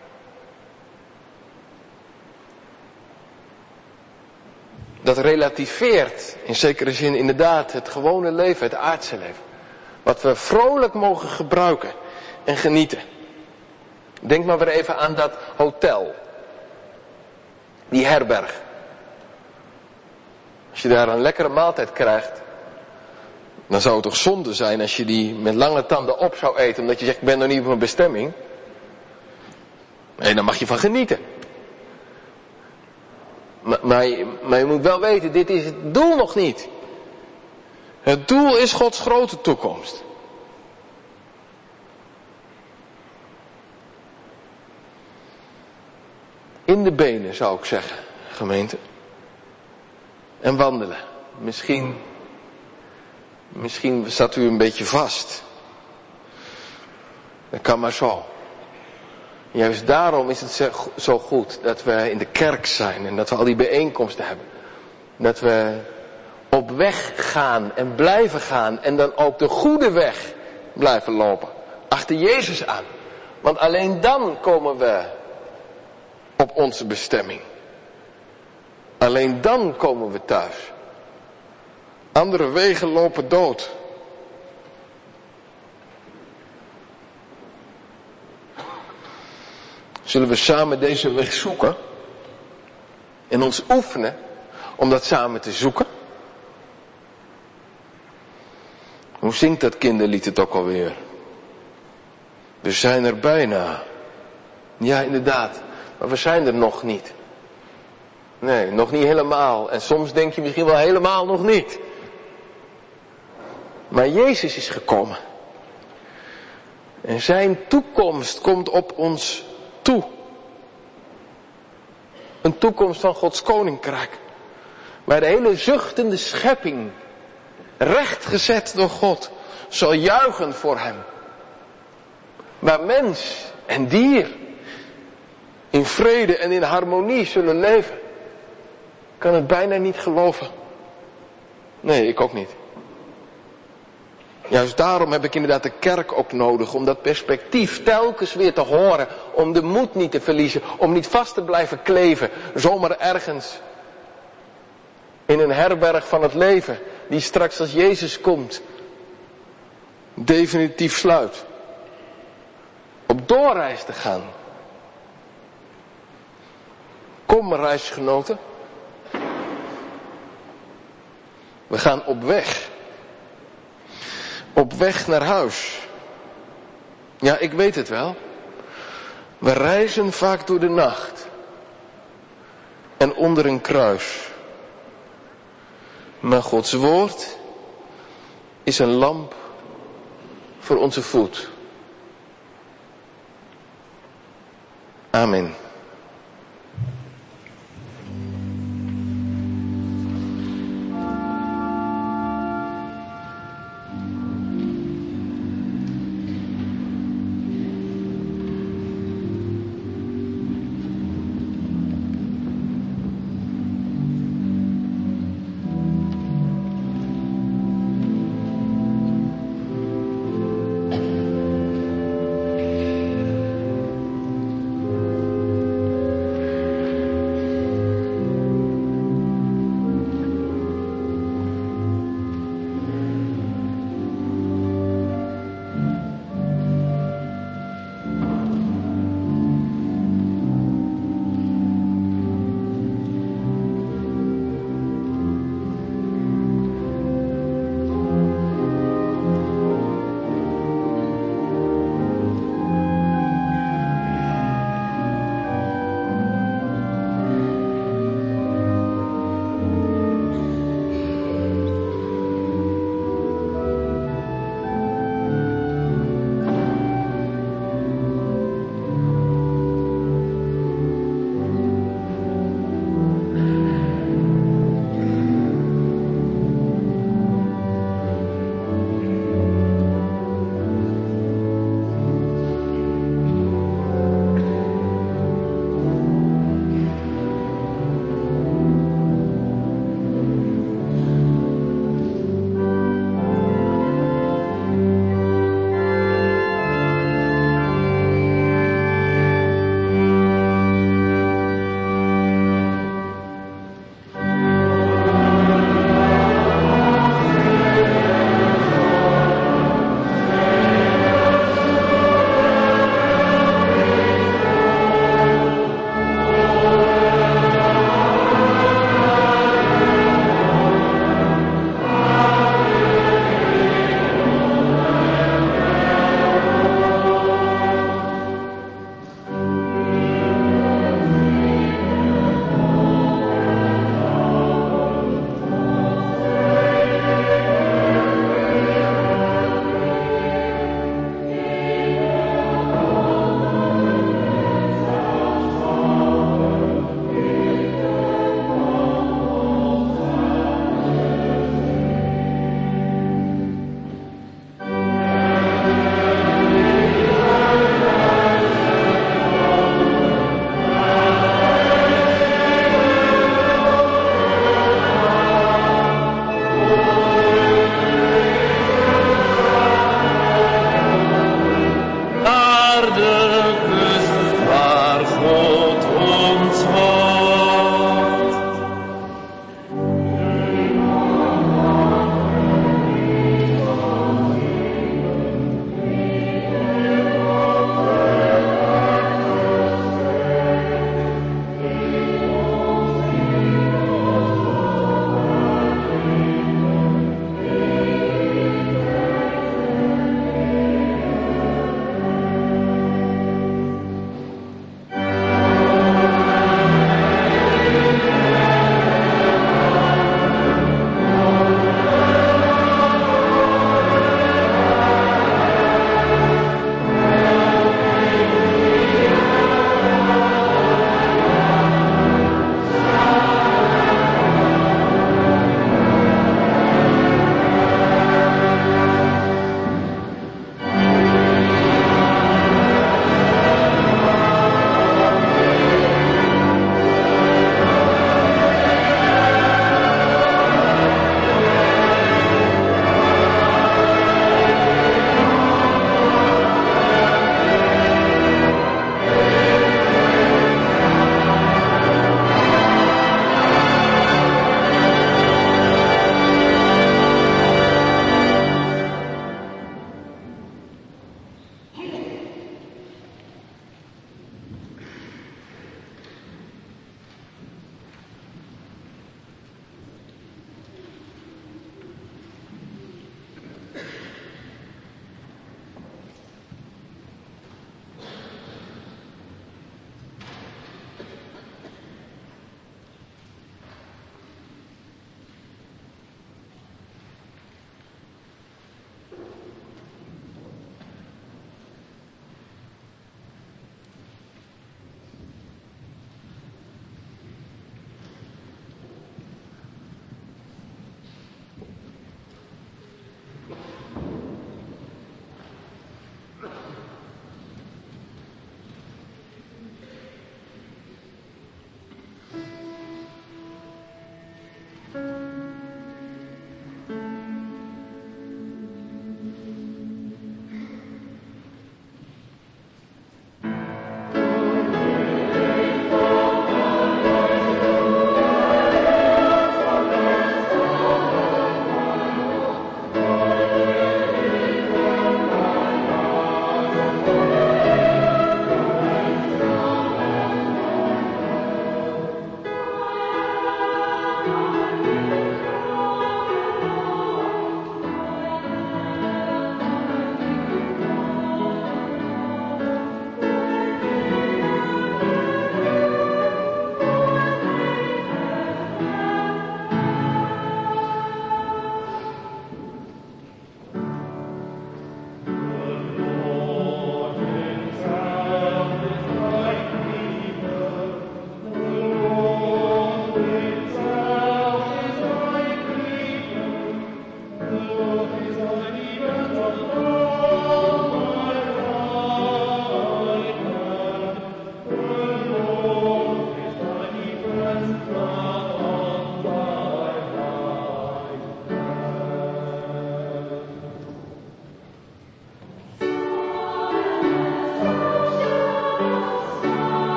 Dat relativeert in zekere zin inderdaad het gewone leven, het aardse leven. Wat we vrolijk mogen gebruiken en genieten. Denk maar weer even aan dat hotel. Die herberg. Als je daar een lekkere maaltijd krijgt, dan zou het toch zonde zijn als je die met lange tanden op zou eten, omdat je zegt, ik ben nog niet op mijn bestemming. Nee, daar mag je van genieten. Maar je moet wel weten, dit is het doel nog niet. Het doel is Gods grote toekomst. In de benen, zou ik zeggen, gemeente. En wandelen. Misschien zat u een beetje vast. Dat kan maar zo. Juist daarom is het zo goed dat we in de kerk zijn en dat we al die bijeenkomsten hebben. Dat we op weg gaan en blijven gaan en dan ook de goede weg blijven lopen. Achter Jezus aan. Want alleen dan komen we op onze bestemming. Alleen dan komen we thuis. Andere wegen lopen dood. Zullen we samen deze weg zoeken? En ons oefenen om dat samen te zoeken? Hoe zingt dat kinderlied het ook alweer? We zijn er bijna. Ja, inderdaad. Maar we zijn er nog niet. Nee, nog niet helemaal. En soms denk je misschien wel helemaal nog niet. Maar Jezus is gekomen. En zijn toekomst komt op ons toe. Een toekomst van Gods koninkrijk. Waar de hele zuchtende schepping, rechtgezet door God, zal juichen voor hem. Waar mens en dier in vrede en in harmonie zullen leven. Ik kan het bijna niet geloven. Nee, ik ook niet. Juist daarom heb ik inderdaad de kerk ook nodig. Om dat perspectief telkens weer te horen. Om de moed niet te verliezen. Om niet vast te blijven kleven. Zomaar ergens. In een herberg van het leven. Die straks als Jezus komt. Definitief sluit. Op doorreis te gaan. Kom reisgenoten. We gaan op weg. Op weg naar huis. Ja, ik weet het wel. We reizen vaak door de nacht. En onder een kruis. Maar Gods woord is een lamp voor onze voet. Amen.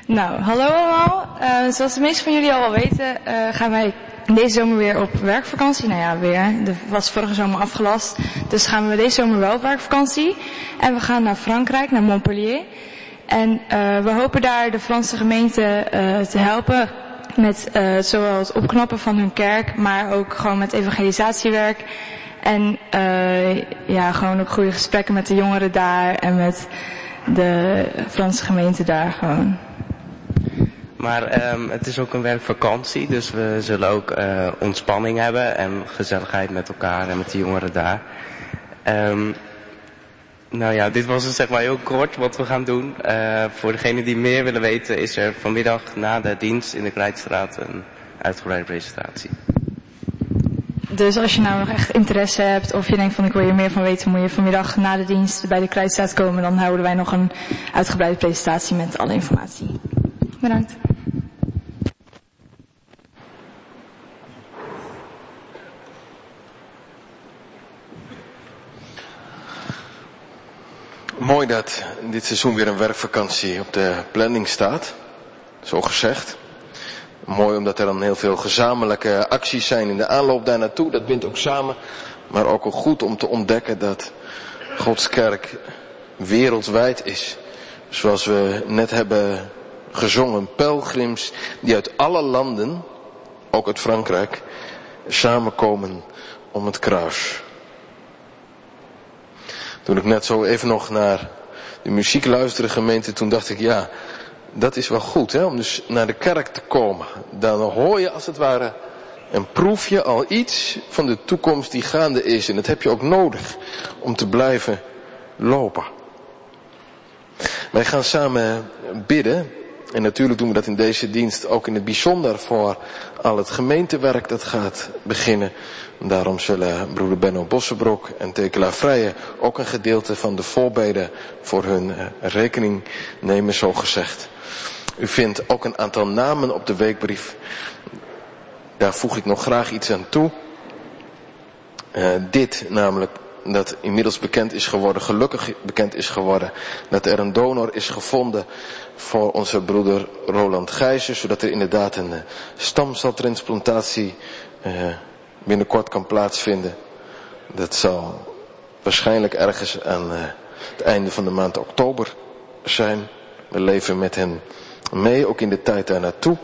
Nou, hallo allemaal. Zoals de meesten van jullie al wel weten, gaan wij deze zomer weer op werkvakantie. Nou ja, weer. Dat was vorige zomer afgelast. Dus gaan we deze zomer wel op werkvakantie. En we gaan naar Frankrijk, naar Montpellier. En we hopen daar de Franse gemeente te helpen met zowel het opknappen van hun kerk, maar ook gewoon met evangelisatiewerk. En gewoon ook goede gesprekken met de jongeren daar en met de Franse gemeente daar gewoon. Maar het is ook een werkvakantie, dus we zullen ook ontspanning hebben en gezelligheid met elkaar en met de jongeren daar. Nou ja, dit was dus zeg maar heel kort wat we gaan doen. Voor degenen die meer willen weten is er vanmiddag na de dienst in de Kleitstraat een uitgebreide presentatie. Dus als je nou nog echt interesse hebt of je denkt van ik wil hier meer van weten, moet je vanmiddag na de dienst bij de Kleitstraat komen. Dan houden wij nog een uitgebreide presentatie met alle informatie. Bedankt. Mooi dat dit seizoen weer een werkvakantie op de planning staat, zo gezegd. Mooi omdat er dan heel veel gezamenlijke acties zijn in de aanloop daar naartoe. Dat bindt ook samen, maar ook goed om te ontdekken dat Gods kerk wereldwijd is. Zoals we net hebben gezongen, pelgrims die uit alle landen, ook uit Frankrijk, samenkomen om het kruis. Toen ik net zo even nog naar de muziek luisterde, gemeente, toen dacht ik, ja, dat is wel goed, hè, om dus naar de kerk te komen. Dan hoor je als het ware en proef je al iets van de toekomst die gaande is. En dat heb je ook nodig om te blijven lopen. Wij gaan samen bidden. En natuurlijk doen we dat in deze dienst ook in het bijzonder voor al het gemeentewerk dat gaat beginnen. Daarom zullen broeder Benno Bossenbroek en Tekela Vrijen ook een gedeelte van de voorbeden voor hun rekening nemen, zo gezegd. U vindt ook een aantal namen op de weekbrief. Daar voeg ik nog graag iets aan toe. Dit namelijk, dat inmiddels bekend is geworden, gelukkig bekend is geworden, dat er een donor is gevonden voor onze broeder Roland Gijzen, zodat er inderdaad een stamceltransplantatie binnenkort kan plaatsvinden. Dat zal waarschijnlijk ergens aan het einde van de maand oktober zijn. We leven met hen mee, ook in de tijd daar naartoe.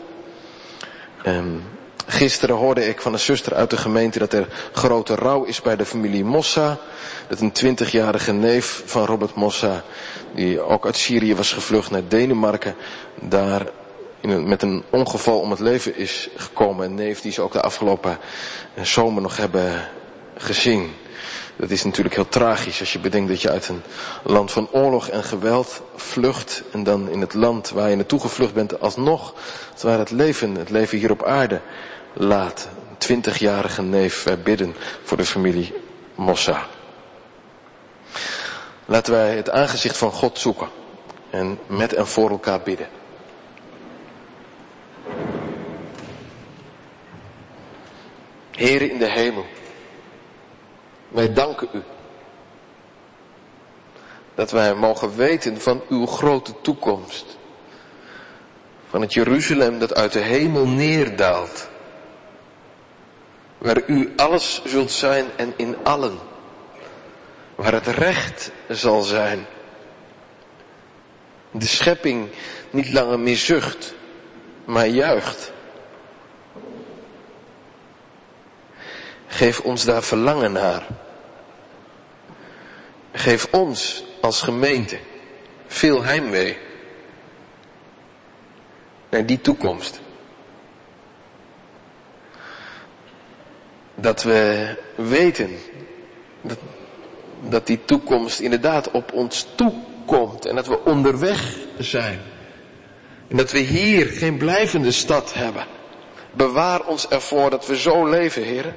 Gisteren hoorde ik van een zuster uit de gemeente dat er grote rouw is bij de familie Mossa. Dat een 20-jarige neef van Robert Mossa, die ook uit Syrië was gevlucht naar Denemarken, daar met een ongeval om het leven is gekomen. Een neef die ze ook de afgelopen zomer nog hebben gezien. Dat is natuurlijk heel tragisch als je bedenkt dat je uit een land van oorlog en geweld vlucht. En dan in het land waar je naartoe gevlucht bent alsnog, waar het leven hier op aarde laat. Een 20-jarige neef, wij bidden voor de familie Mossa. Laten wij het aangezicht van God zoeken en met en voor elkaar bidden. Heere in de hemel, wij danken u dat wij mogen weten van uw grote toekomst. Van het Jeruzalem dat uit de hemel neerdaalt. Waar u alles zult zijn en in allen. Waar het recht zal zijn. De schepping niet langer meer zucht, maar juicht. Geef ons daar verlangen naar. Geef ons als gemeente veel heimwee naar die toekomst. Dat we weten dat die toekomst inderdaad op ons toekomt en dat we onderweg zijn. En dat we hier geen blijvende stad hebben. Bewaar ons ervoor dat we zo leven, Heer.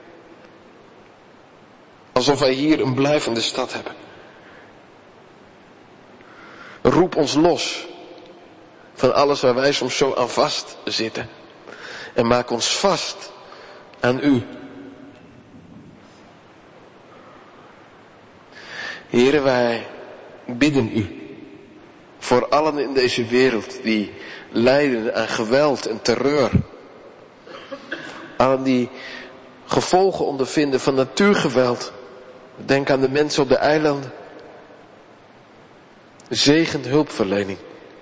Alsof wij hier een blijvende stad hebben. Roep ons los van alles waar wij soms zo aan vast zitten. En maak ons vast aan u. Heere, wij bidden u Voor allen in deze wereld die lijden aan geweld en terreur. Allen die gevolgen ondervinden van natuurgeweld. Denk aan de mensen op de eilanden. Zegent hulpverlening.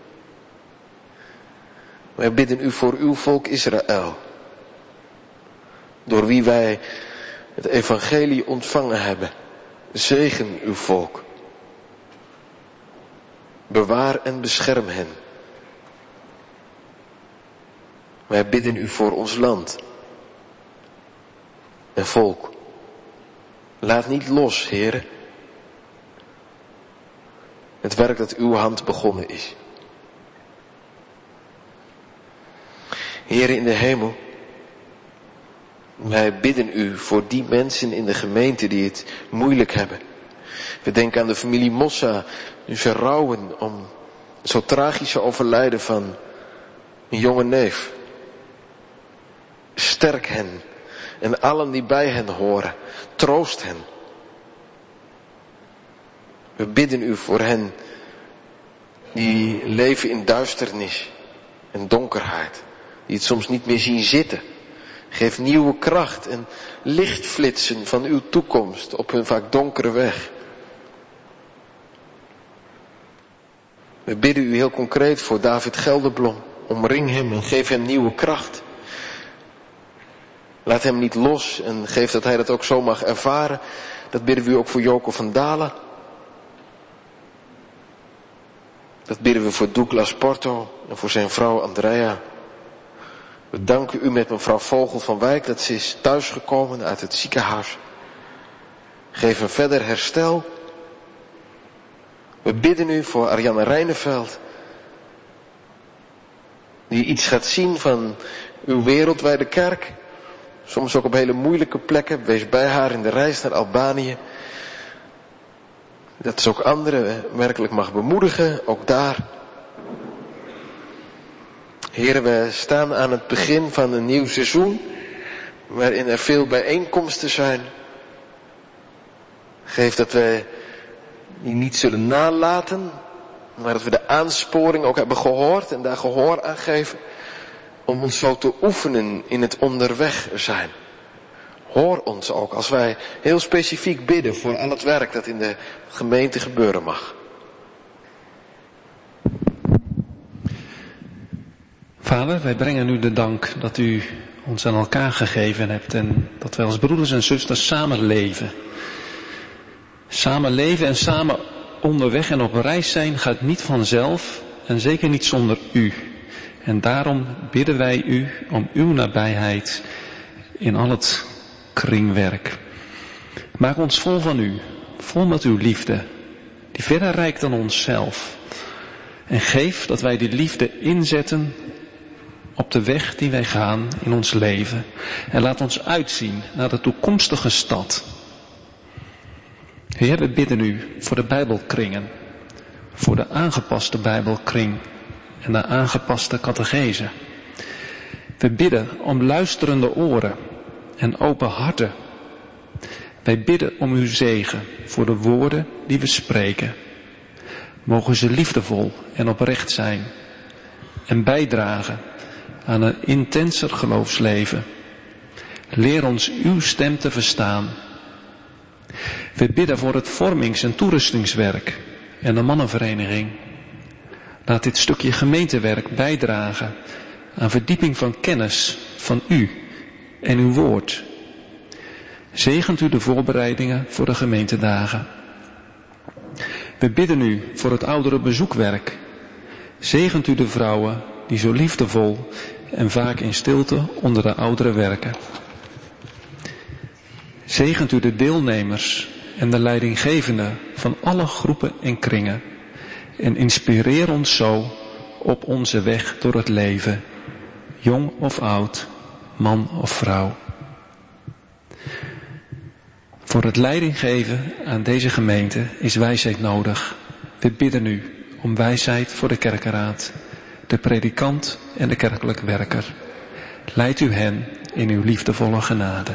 Wij bidden u voor uw volk Israël. Door wie wij het evangelie ontvangen hebben. Zegen uw volk. Bewaar en bescherm hen. Wij bidden u voor ons land. En volk. Laat niet los, Heere. Het werk dat uw hand begonnen is. Heere in de hemel. Wij bidden u voor die mensen in de gemeente die het moeilijk hebben. We denken aan de familie Mossa. Nu ze rouwen om het zo tragische overlijden van een jonge neef. Sterk hen. En allen die bij hen horen. Troost hen. We bidden u voor hen die leven in duisternis en donkerheid. Die het soms niet meer zien zitten. Geef nieuwe kracht en lichtflitsen van uw toekomst op hun vaak donkere weg. We bidden u heel concreet voor David Gelderblom. Omring hem en geef hem nieuwe kracht. Laat hem niet los en geef dat hij dat ook zo mag ervaren. Dat bidden we u ook voor Joko van Dalen. Dat bidden we voor Douglas Porto en voor zijn vrouw Andrea. We danken u met mevrouw Vogel van Wijk dat ze is thuisgekomen uit het ziekenhuis. Geef hem verder herstel. We bidden u voor Ariane Reineveld. Die iets gaat zien van uw wereldwijde kerk. Soms ook op hele moeilijke plekken. Wees bij haar in de reis naar Albanië. Dat ze ook anderen werkelijk mag bemoedigen, ook daar. Heren, we staan aan het begin van een nieuw seizoen, waarin er veel bijeenkomsten zijn. Geef dat wij die niet zullen nalaten, maar dat we de aansporing ook hebben gehoord en daar gehoor aan geven, om ons zo te oefenen in het onderweg zijn. Hoor ons ook als wij heel specifiek bidden voor al het werk dat in de gemeente gebeuren mag. Vader, wij brengen u de dank dat u ons aan elkaar gegeven hebt en dat wij als broeders en zusters samen leven. Samen leven en samen onderweg en op reis zijn gaat niet vanzelf en zeker niet zonder u. En daarom bidden wij u om uw nabijheid in al het kringwerk. Maak ons vol van u, vol met uw liefde, die verder reikt dan onszelf. En geef dat wij die liefde inzetten op de weg die wij gaan in ons leven. En laat ons uitzien naar de toekomstige stad. Heer, we bidden u voor de Bijbelkringen, voor de aangepaste Bijbelkring en de aangepaste catechese. We bidden om luisterende oren en open harten. Wij bidden om uw zegen voor de woorden die we spreken. Mogen ze liefdevol en oprecht zijn en bijdragen aan een intenser geloofsleven. Leer ons uw stem te verstaan. We bidden voor het vormings- en toerustingswerk en de mannenvereniging. Laat dit stukje gemeentewerk bijdragen aan verdieping van kennis van u en uw woord. Zegent u de voorbereidingen voor de gemeentedagen. We bidden u voor het ouderenbezoekwerk. Zegent u de vrouwen die zo liefdevol en vaak in stilte onder de ouderen werken. Zegent u de deelnemers en de leidinggevenden van alle groepen en kringen. En inspireer ons zo op onze weg door het leven, jong of oud, man of vrouw. Voor het leidinggeven aan deze gemeente is wijsheid nodig. We bidden u om wijsheid voor de kerkenraad, de predikant en de kerkelijk werker. Leid u hen in uw liefdevolle genade.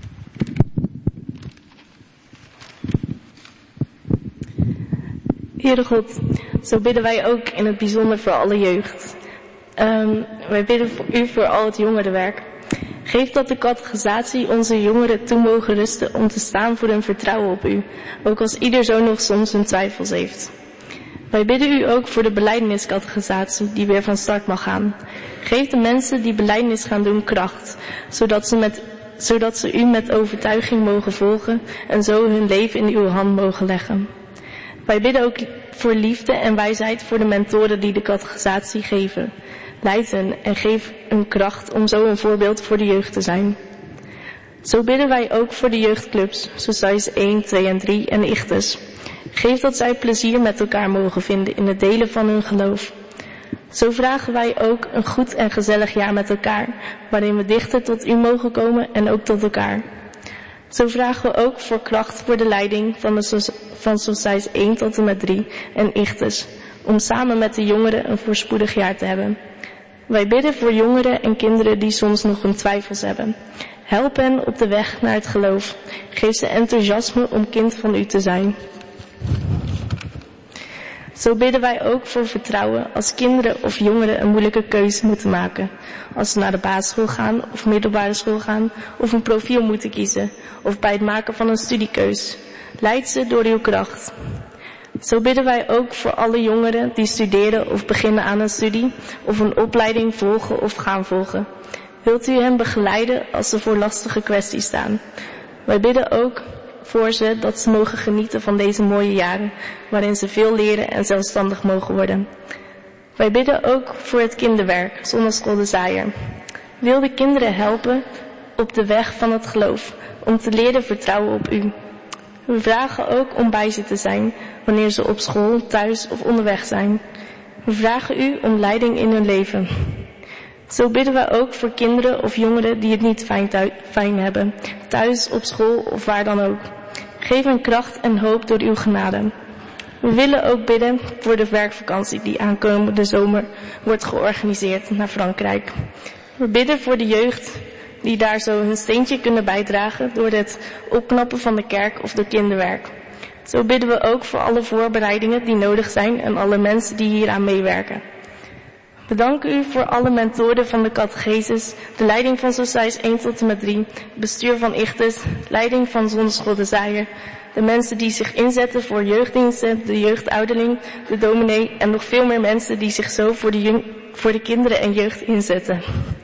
Heer, Heere God, zo bidden wij ook in het bijzonder voor alle jeugd. Wij bidden voor u voor al het jongerenwerk. Geef dat de catechisatie onze jongeren toe mogen rusten om te staan voor hun vertrouwen op u, ook als ieder zo nog soms hun twijfels heeft. Wij bidden u ook voor de belijdeniscatechisatie die weer van start mag gaan. Geef de mensen die belijdenis gaan doen kracht, zodat ze u met overtuiging mogen volgen en zo hun leven in uw hand mogen leggen. Wij bidden ook voor liefde en wijsheid voor de mentoren die de catechisatie geven. Leid hen en geef hun kracht om zo een voorbeeld voor de jeugd te zijn. Zo bidden wij ook voor de jeugdclubs, zoals 1, 2 en 3 en Ichtes. Geef dat zij plezier met elkaar mogen vinden in het delen van hun geloof. Zo vragen wij ook een goed en gezellig jaar met elkaar, waarin we dichter tot u mogen komen en ook tot elkaar. Zo vragen we ook voor kracht voor de leiding van Sociëteit 1 tot en met 3 en Ichtes, om samen met de jongeren een voorspoedig jaar te hebben. Wij bidden voor jongeren en kinderen die soms nog hun twijfels hebben. Help hen op de weg naar het geloof. Geef ze enthousiasme om kind van u te zijn. Zo bidden wij ook voor vertrouwen als kinderen of jongeren een moeilijke keuze moeten maken. Als ze naar de basisschool gaan of middelbare school gaan of een profiel moeten kiezen of bij het maken van een studiekeus. Leid ze door uw kracht. Zo bidden wij ook voor alle jongeren die studeren of beginnen aan een studie of een opleiding volgen of gaan volgen. Wilt u hen begeleiden als ze voor lastige kwesties staan? Wij bidden ook voor ze dat ze mogen genieten van deze mooie jaren, waarin ze veel leren en zelfstandig mogen worden. Wij bidden ook voor het kinderwerk, Zondagschool de Zaaier. Wil de kinderen helpen op de weg van het geloof, om te leren vertrouwen op u. We vragen ook om bij ze te zijn, wanneer ze op school, thuis of onderweg zijn. We vragen u om leiding in hun leven. Zo bidden we ook voor kinderen of jongeren die het niet fijn hebben, thuis, op school of waar dan ook. Geef hen kracht en hoop door uw genade. We willen ook bidden voor de werkvakantie die aankomende zomer wordt georganiseerd naar Frankrijk. We bidden voor de jeugd die daar zo hun steentje kunnen bijdragen door het opknappen van de kerk of door kinderwerk. Zo bidden we ook voor alle voorbereidingen die nodig zijn en alle mensen die hieraan meewerken. We danken u voor alle mentoren van de catechesis, de leiding van Sociëteit 1 tot en met 3, bestuur van Ichtes, leiding van Zondagschool de Zaaier, de mensen die zich inzetten voor jeugddiensten, de jeugdouderling, de dominee en nog veel meer mensen die zich zo voor de kinderen en jeugd inzetten.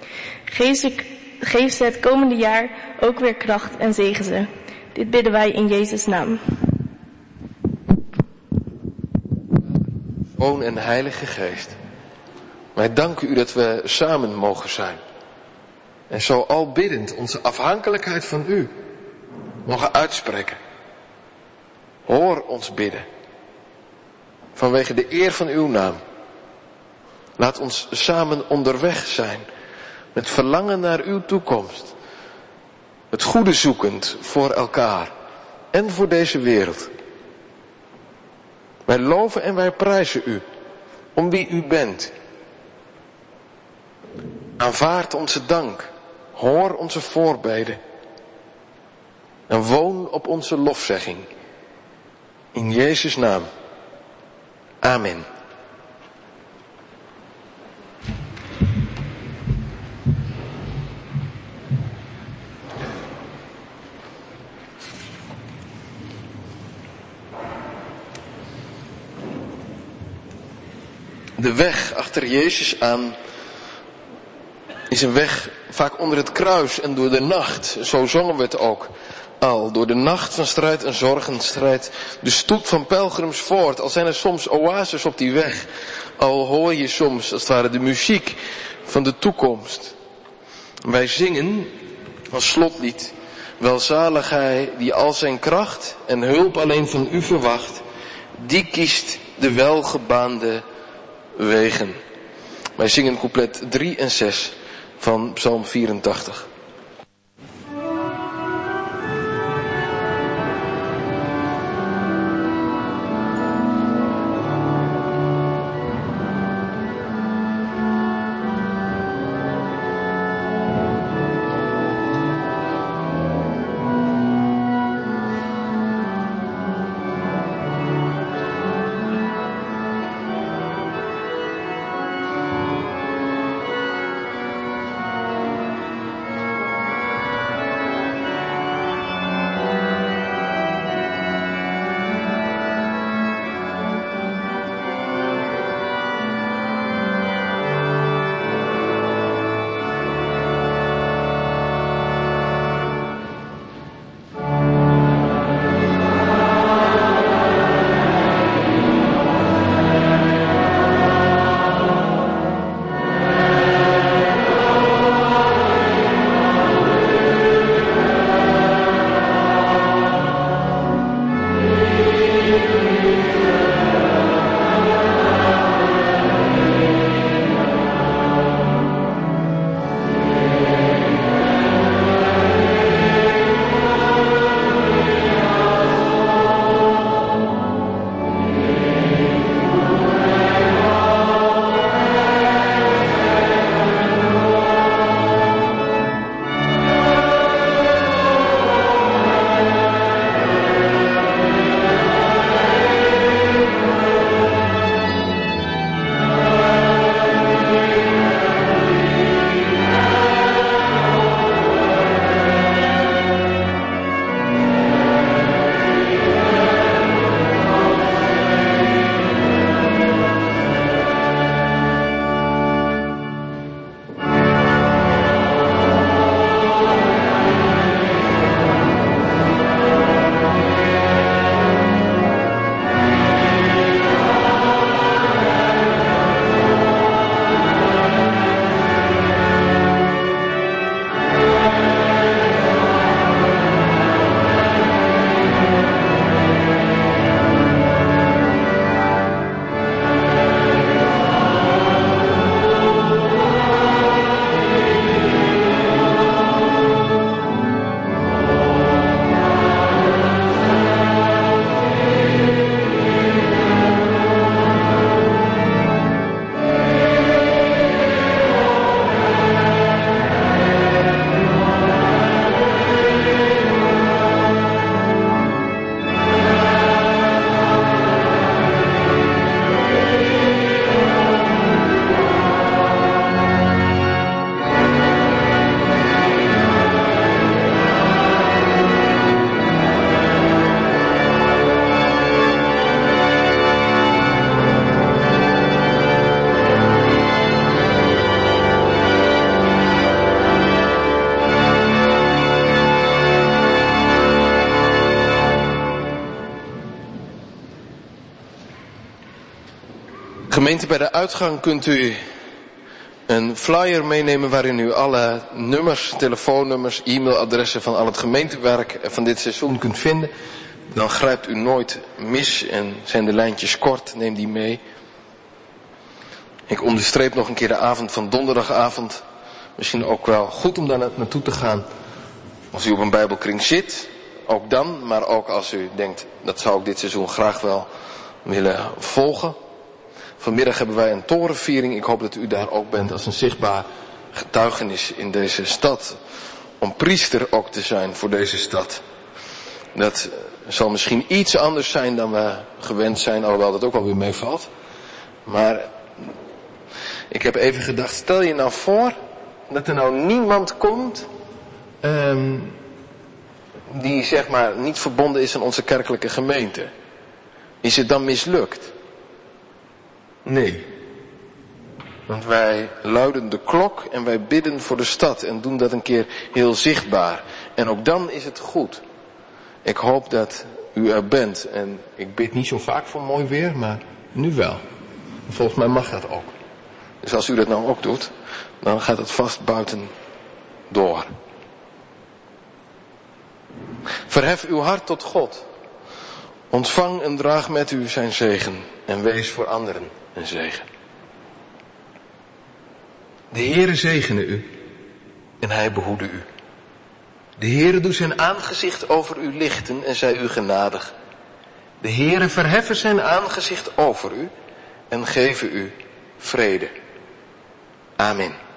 Geef ze het komende jaar ook weer kracht en zegen ze. Dit bidden wij in Jezus' naam. Zoon en Heilige Geest, wij danken u dat we samen mogen zijn. En zo al biddend onze afhankelijkheid van u mogen uitspreken. Hoor ons bidden. Vanwege de eer van uw naam. Laat ons samen onderweg zijn. Met verlangen naar uw toekomst. Het goede zoekend voor elkaar. En voor deze wereld. Wij loven en wij prijzen u. Om wie u bent. Aanvaard onze dank. Hoor onze voorbeden. En woon op onze lofzegging. In Jezus' naam. Amen. De weg achter Jezus aan is een weg vaak onder het kruis en door de nacht. Zo zongen we het ook al. Door de nacht van strijd en zorgenstrijd. De stoet van pelgrims voort. Al zijn er soms oases op die weg. Al hoor je soms als het ware de muziek van de toekomst. Wij zingen als slotlied. Welzalig hij die al zijn kracht en hulp alleen van u verwacht. Die kiest de welgebaande wegen. Wij zingen couplet 3 en 6 van Psalm 84. Gemeente, bij de uitgang kunt u een flyer meenemen waarin u alle nummers, telefoonnummers, e-mailadressen van al het gemeentewerk van dit seizoen kunt vinden. Dan grijpt u nooit mis en zijn de lijntjes kort, neem die mee. Ik onderstreep nog een keer de avond van donderdagavond. Misschien ook wel goed om daar naartoe te gaan. Als u op een Bijbelkring zit, ook dan, maar ook als u denkt, dat zou ik dit seizoen graag wel willen volgen. Vanmiddag hebben wij een torenviering. Ik hoop dat u daar ook bent als een zichtbaar getuigenis in deze stad. Om priester ook te zijn voor deze stad. Dat zal misschien iets anders zijn dan we gewend zijn, alhoewel dat ook wel weer meevalt. Maar ik heb even gedacht, stel je nou voor dat er nou niemand komt die zeg maar niet verbonden is aan onze kerkelijke gemeente. Is het dan mislukt? Nee. Want wij luiden de klok en wij bidden voor de stad en doen dat een keer heel zichtbaar. En ook dan is het goed. Ik hoop dat u er bent. En ik bid niet zo vaak voor mooi weer, maar nu wel. Volgens mij mag dat ook. Dus als u dat nou ook doet, dan gaat het vast buiten door. Verhef uw hart tot God. Ontvang en draag met u zijn zegen. En wees voor anderen een zegen. De Heere zegene u. En hij behoede u. De Heere doet zijn aangezicht over u lichten en zij u genadig. De Heere verheffen zijn aangezicht over u en geven u vrede. Amen.